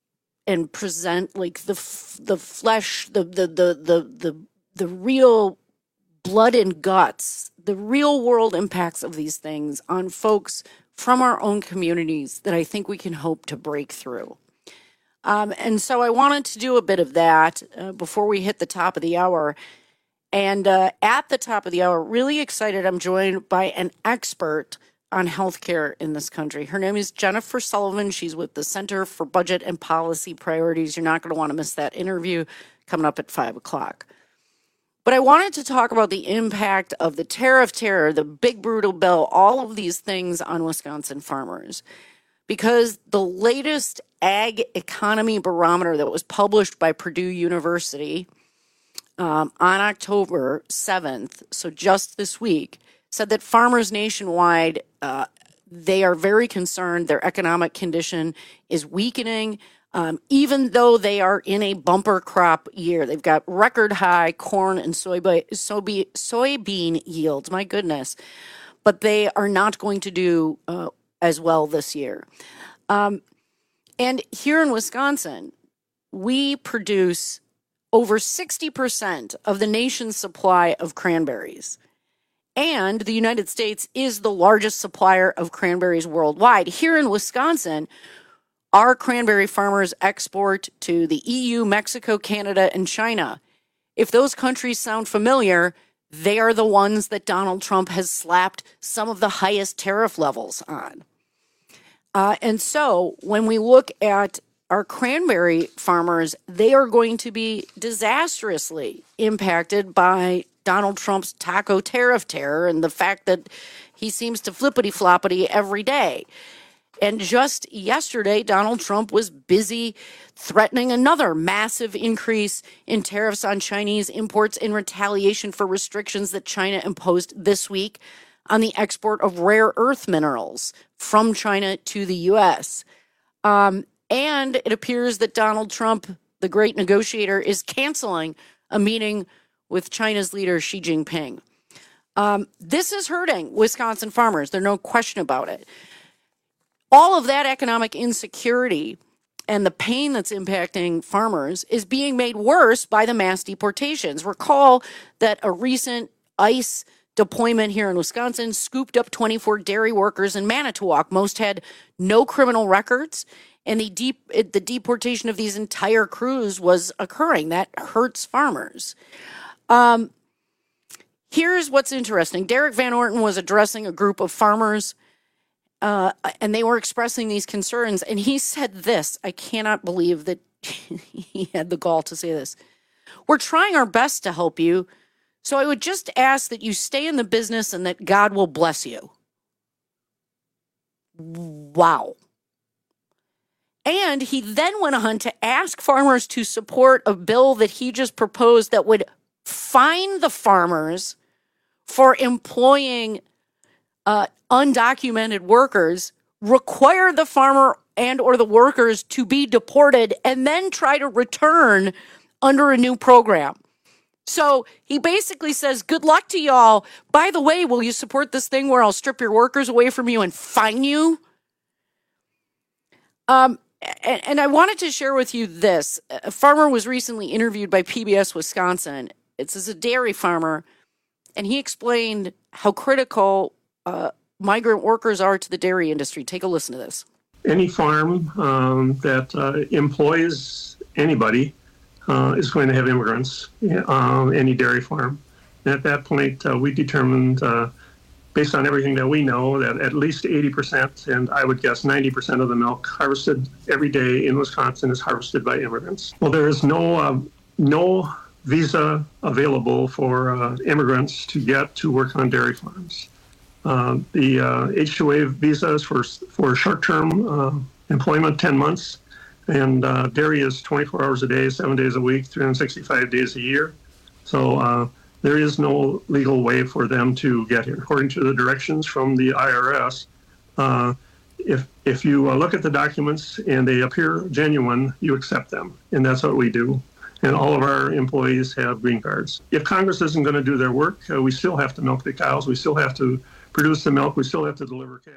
and present like the f- the flesh, the the the the the the real blood and guts, the real world impacts of these things on folks from our own communities that I think we can hope to break through. Um, and so I wanted to do a bit of that uh, before we hit the top of the hour. And uh, at the top of the hour, really excited, I'm joined by an expert on healthcare in this country. Her name is Jennifer Sullivan. She's with the Center for Budget and Policy Priorities. You're not going to want to miss that interview coming up at five o'clock. But I wanted to talk about the impact of the tariff terror, the big brutal bill, all of these things on Wisconsin farmers. Because the latest ag economy barometer that was published by Purdue University um, on October seventh, so just this week, said that farmers nationwide, uh, they are very concerned. Their economic condition is weakening, um, even though they are in a bumper crop year. They've got record high corn and soybean, soybean, soybean yields, my goodness. But they are not going to do uh, as well this year. Um, and here in Wisconsin, we produce over sixty percent of the nation's supply of cranberries. And the United States is the largest supplier of cranberries worldwide. Here in Wisconsin, our cranberry farmers export to the E U, Mexico, Canada, and China. If those countries sound familiar, they are the ones that Donald Trump has slapped some of the highest tariff levels on. Uh, and so when we look at our cranberry farmers, they are going to be disastrously impacted by Donald Trump's taco tariff terror and the fact that he seems to flippity-floppity every day. And just yesterday, Donald Trump was busy threatening another massive increase in tariffs on Chinese imports in retaliation for restrictions that China imposed this week on the export of rare earth minerals from China to the U S. Um, and it appears that Donald Trump, the great negotiator, is canceling a meeting with China's leader, Xi Jinping. Um, this is hurting Wisconsin farmers. There's no question about it. All of that economic insecurity and the pain that's impacting farmers is being made worse by the mass deportations. Recall that a recent ICE deployment here in Wisconsin scooped up twenty-four dairy workers in Manitowoc. Most had no criminal records, and the deep the deportation of these entire crews was occurring. That hurts farmers. Um, here's what's interesting. Derek Van Orton was addressing a group of farmers, uh, and they were expressing these concerns. And he said this. I cannot believe that he had the gall to say this. We're trying our best to help you, so I would just ask that you stay in the business and that God will bless you. Wow. And he then went on to ask farmers to support a bill that he just proposed that would fine the farmers for employing uh, undocumented workers, require the farmer and or the workers to be deported, and then try to return under a new program. So he basically says, good luck to y'all. By the way, will you support this thing where I'll strip your workers away from you and fine you? Um, and, and I wanted to share with you this. A farmer was recently interviewed by P B S Wisconsin. It's as a dairy farmer, and he explained how critical uh, migrant workers are to the dairy industry. Take a listen to this. Any farm um, that uh, employs anybody uh, is going to have immigrants, um, any dairy farm. And at that point, uh, we determined, uh, based on everything that we know, that at least eighty percent, and I would guess ninety percent of the milk harvested every day in Wisconsin is harvested by immigrants. Well, there is no uh, no visa available for uh, immigrants to get to work on dairy farms. Uh, the uh, H two A visa is for, for short-term uh, employment, ten months, and uh, dairy is twenty-four hours a day, seven days a week, three hundred sixty-five days a year. So uh, there is no legal way for them to get here. According to the directions from the I R S, uh, if if you uh, look at the documents and they appear genuine, you accept them, and that's what we do. And all of our employees have green cards. If Congress isn't going to do their work, uh, we still have to milk the cows. We still have to produce the milk. We still have to deliver calves.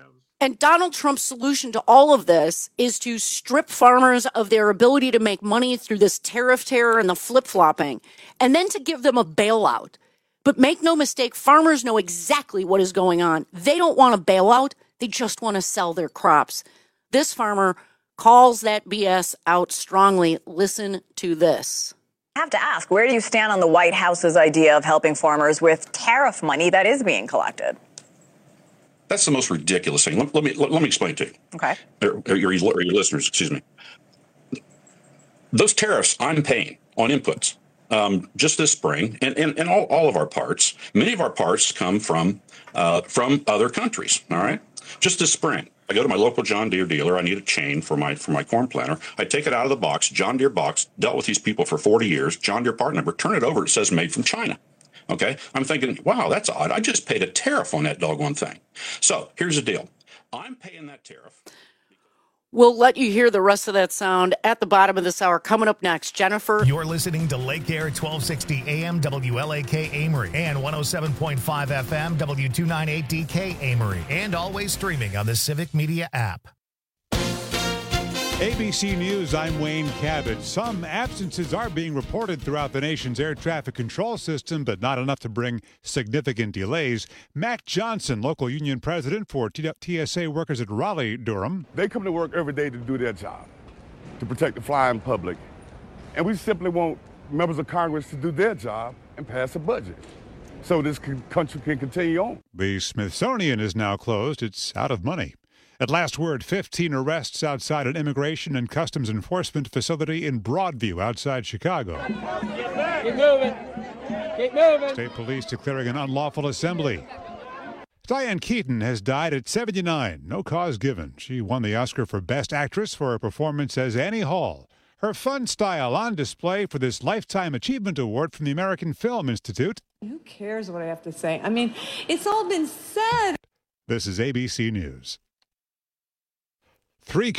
And Donald Trump's solution to all of this is to strip farmers of their ability to make money through this tariff terror and the flip-flopping, and then to give them a bailout. But make no mistake, farmers know exactly what is going on. They don't want a bailout. They just want to sell their crops. This farmer calls that B S out strongly. Listen to this. I have to ask, where do you stand on the White House's idea of helping farmers with tariff money that is being collected? That's the most ridiculous thing. Let, let me let, let me explain to you. Okay. Or, or your, or your listeners, excuse me. Those tariffs I'm paying on inputs um, just this spring, and, and, and all, all of our parts, many of our parts come from uh, from other countries. All right. Just this spring, I go to my local John Deere dealer. I need a chain for my for my corn planter. I take it out of the box, John Deere box, dealt with these people for forty years, John Deere part number, turn it over. It says made from China. Okay, I'm thinking, wow, that's odd. I just paid a tariff on that doggone thing. So here's the deal. I'm paying that tariff. We'll let you hear the rest of that sound at the bottom of this hour. Coming up next, Jennifer. You're listening to Lake Air twelve sixty A M W L A K Amory and one oh seven point five F M W two ninety-eight D K Amory, and always streaming on the Civic Media app. A B C News, I'm Wayne Cabot. Some absences are being reported throughout the nation's air traffic control system, but not enough to bring significant delays. Matt Johnson, local union president for T S A workers at Raleigh-Durham. They come to work every day to do their job, to protect the flying public. And we simply want members of Congress to do their job and pass a budget so this country can continue on. The Smithsonian is now closed. It's out of money. At last word, fifteen arrests outside an immigration and customs enforcement facility in Broadview outside Chicago. Keep moving. Keep moving. State police declaring an unlawful assembly. Diane Keaton has died at seventy-nine. No cause given. She won the Oscar for Best Actress for her performance as Annie Hall. Her fun style on display for this Lifetime Achievement Award from the American Film Institute. Who cares what I have to say? I mean, it's all been said. This is A B C News. Three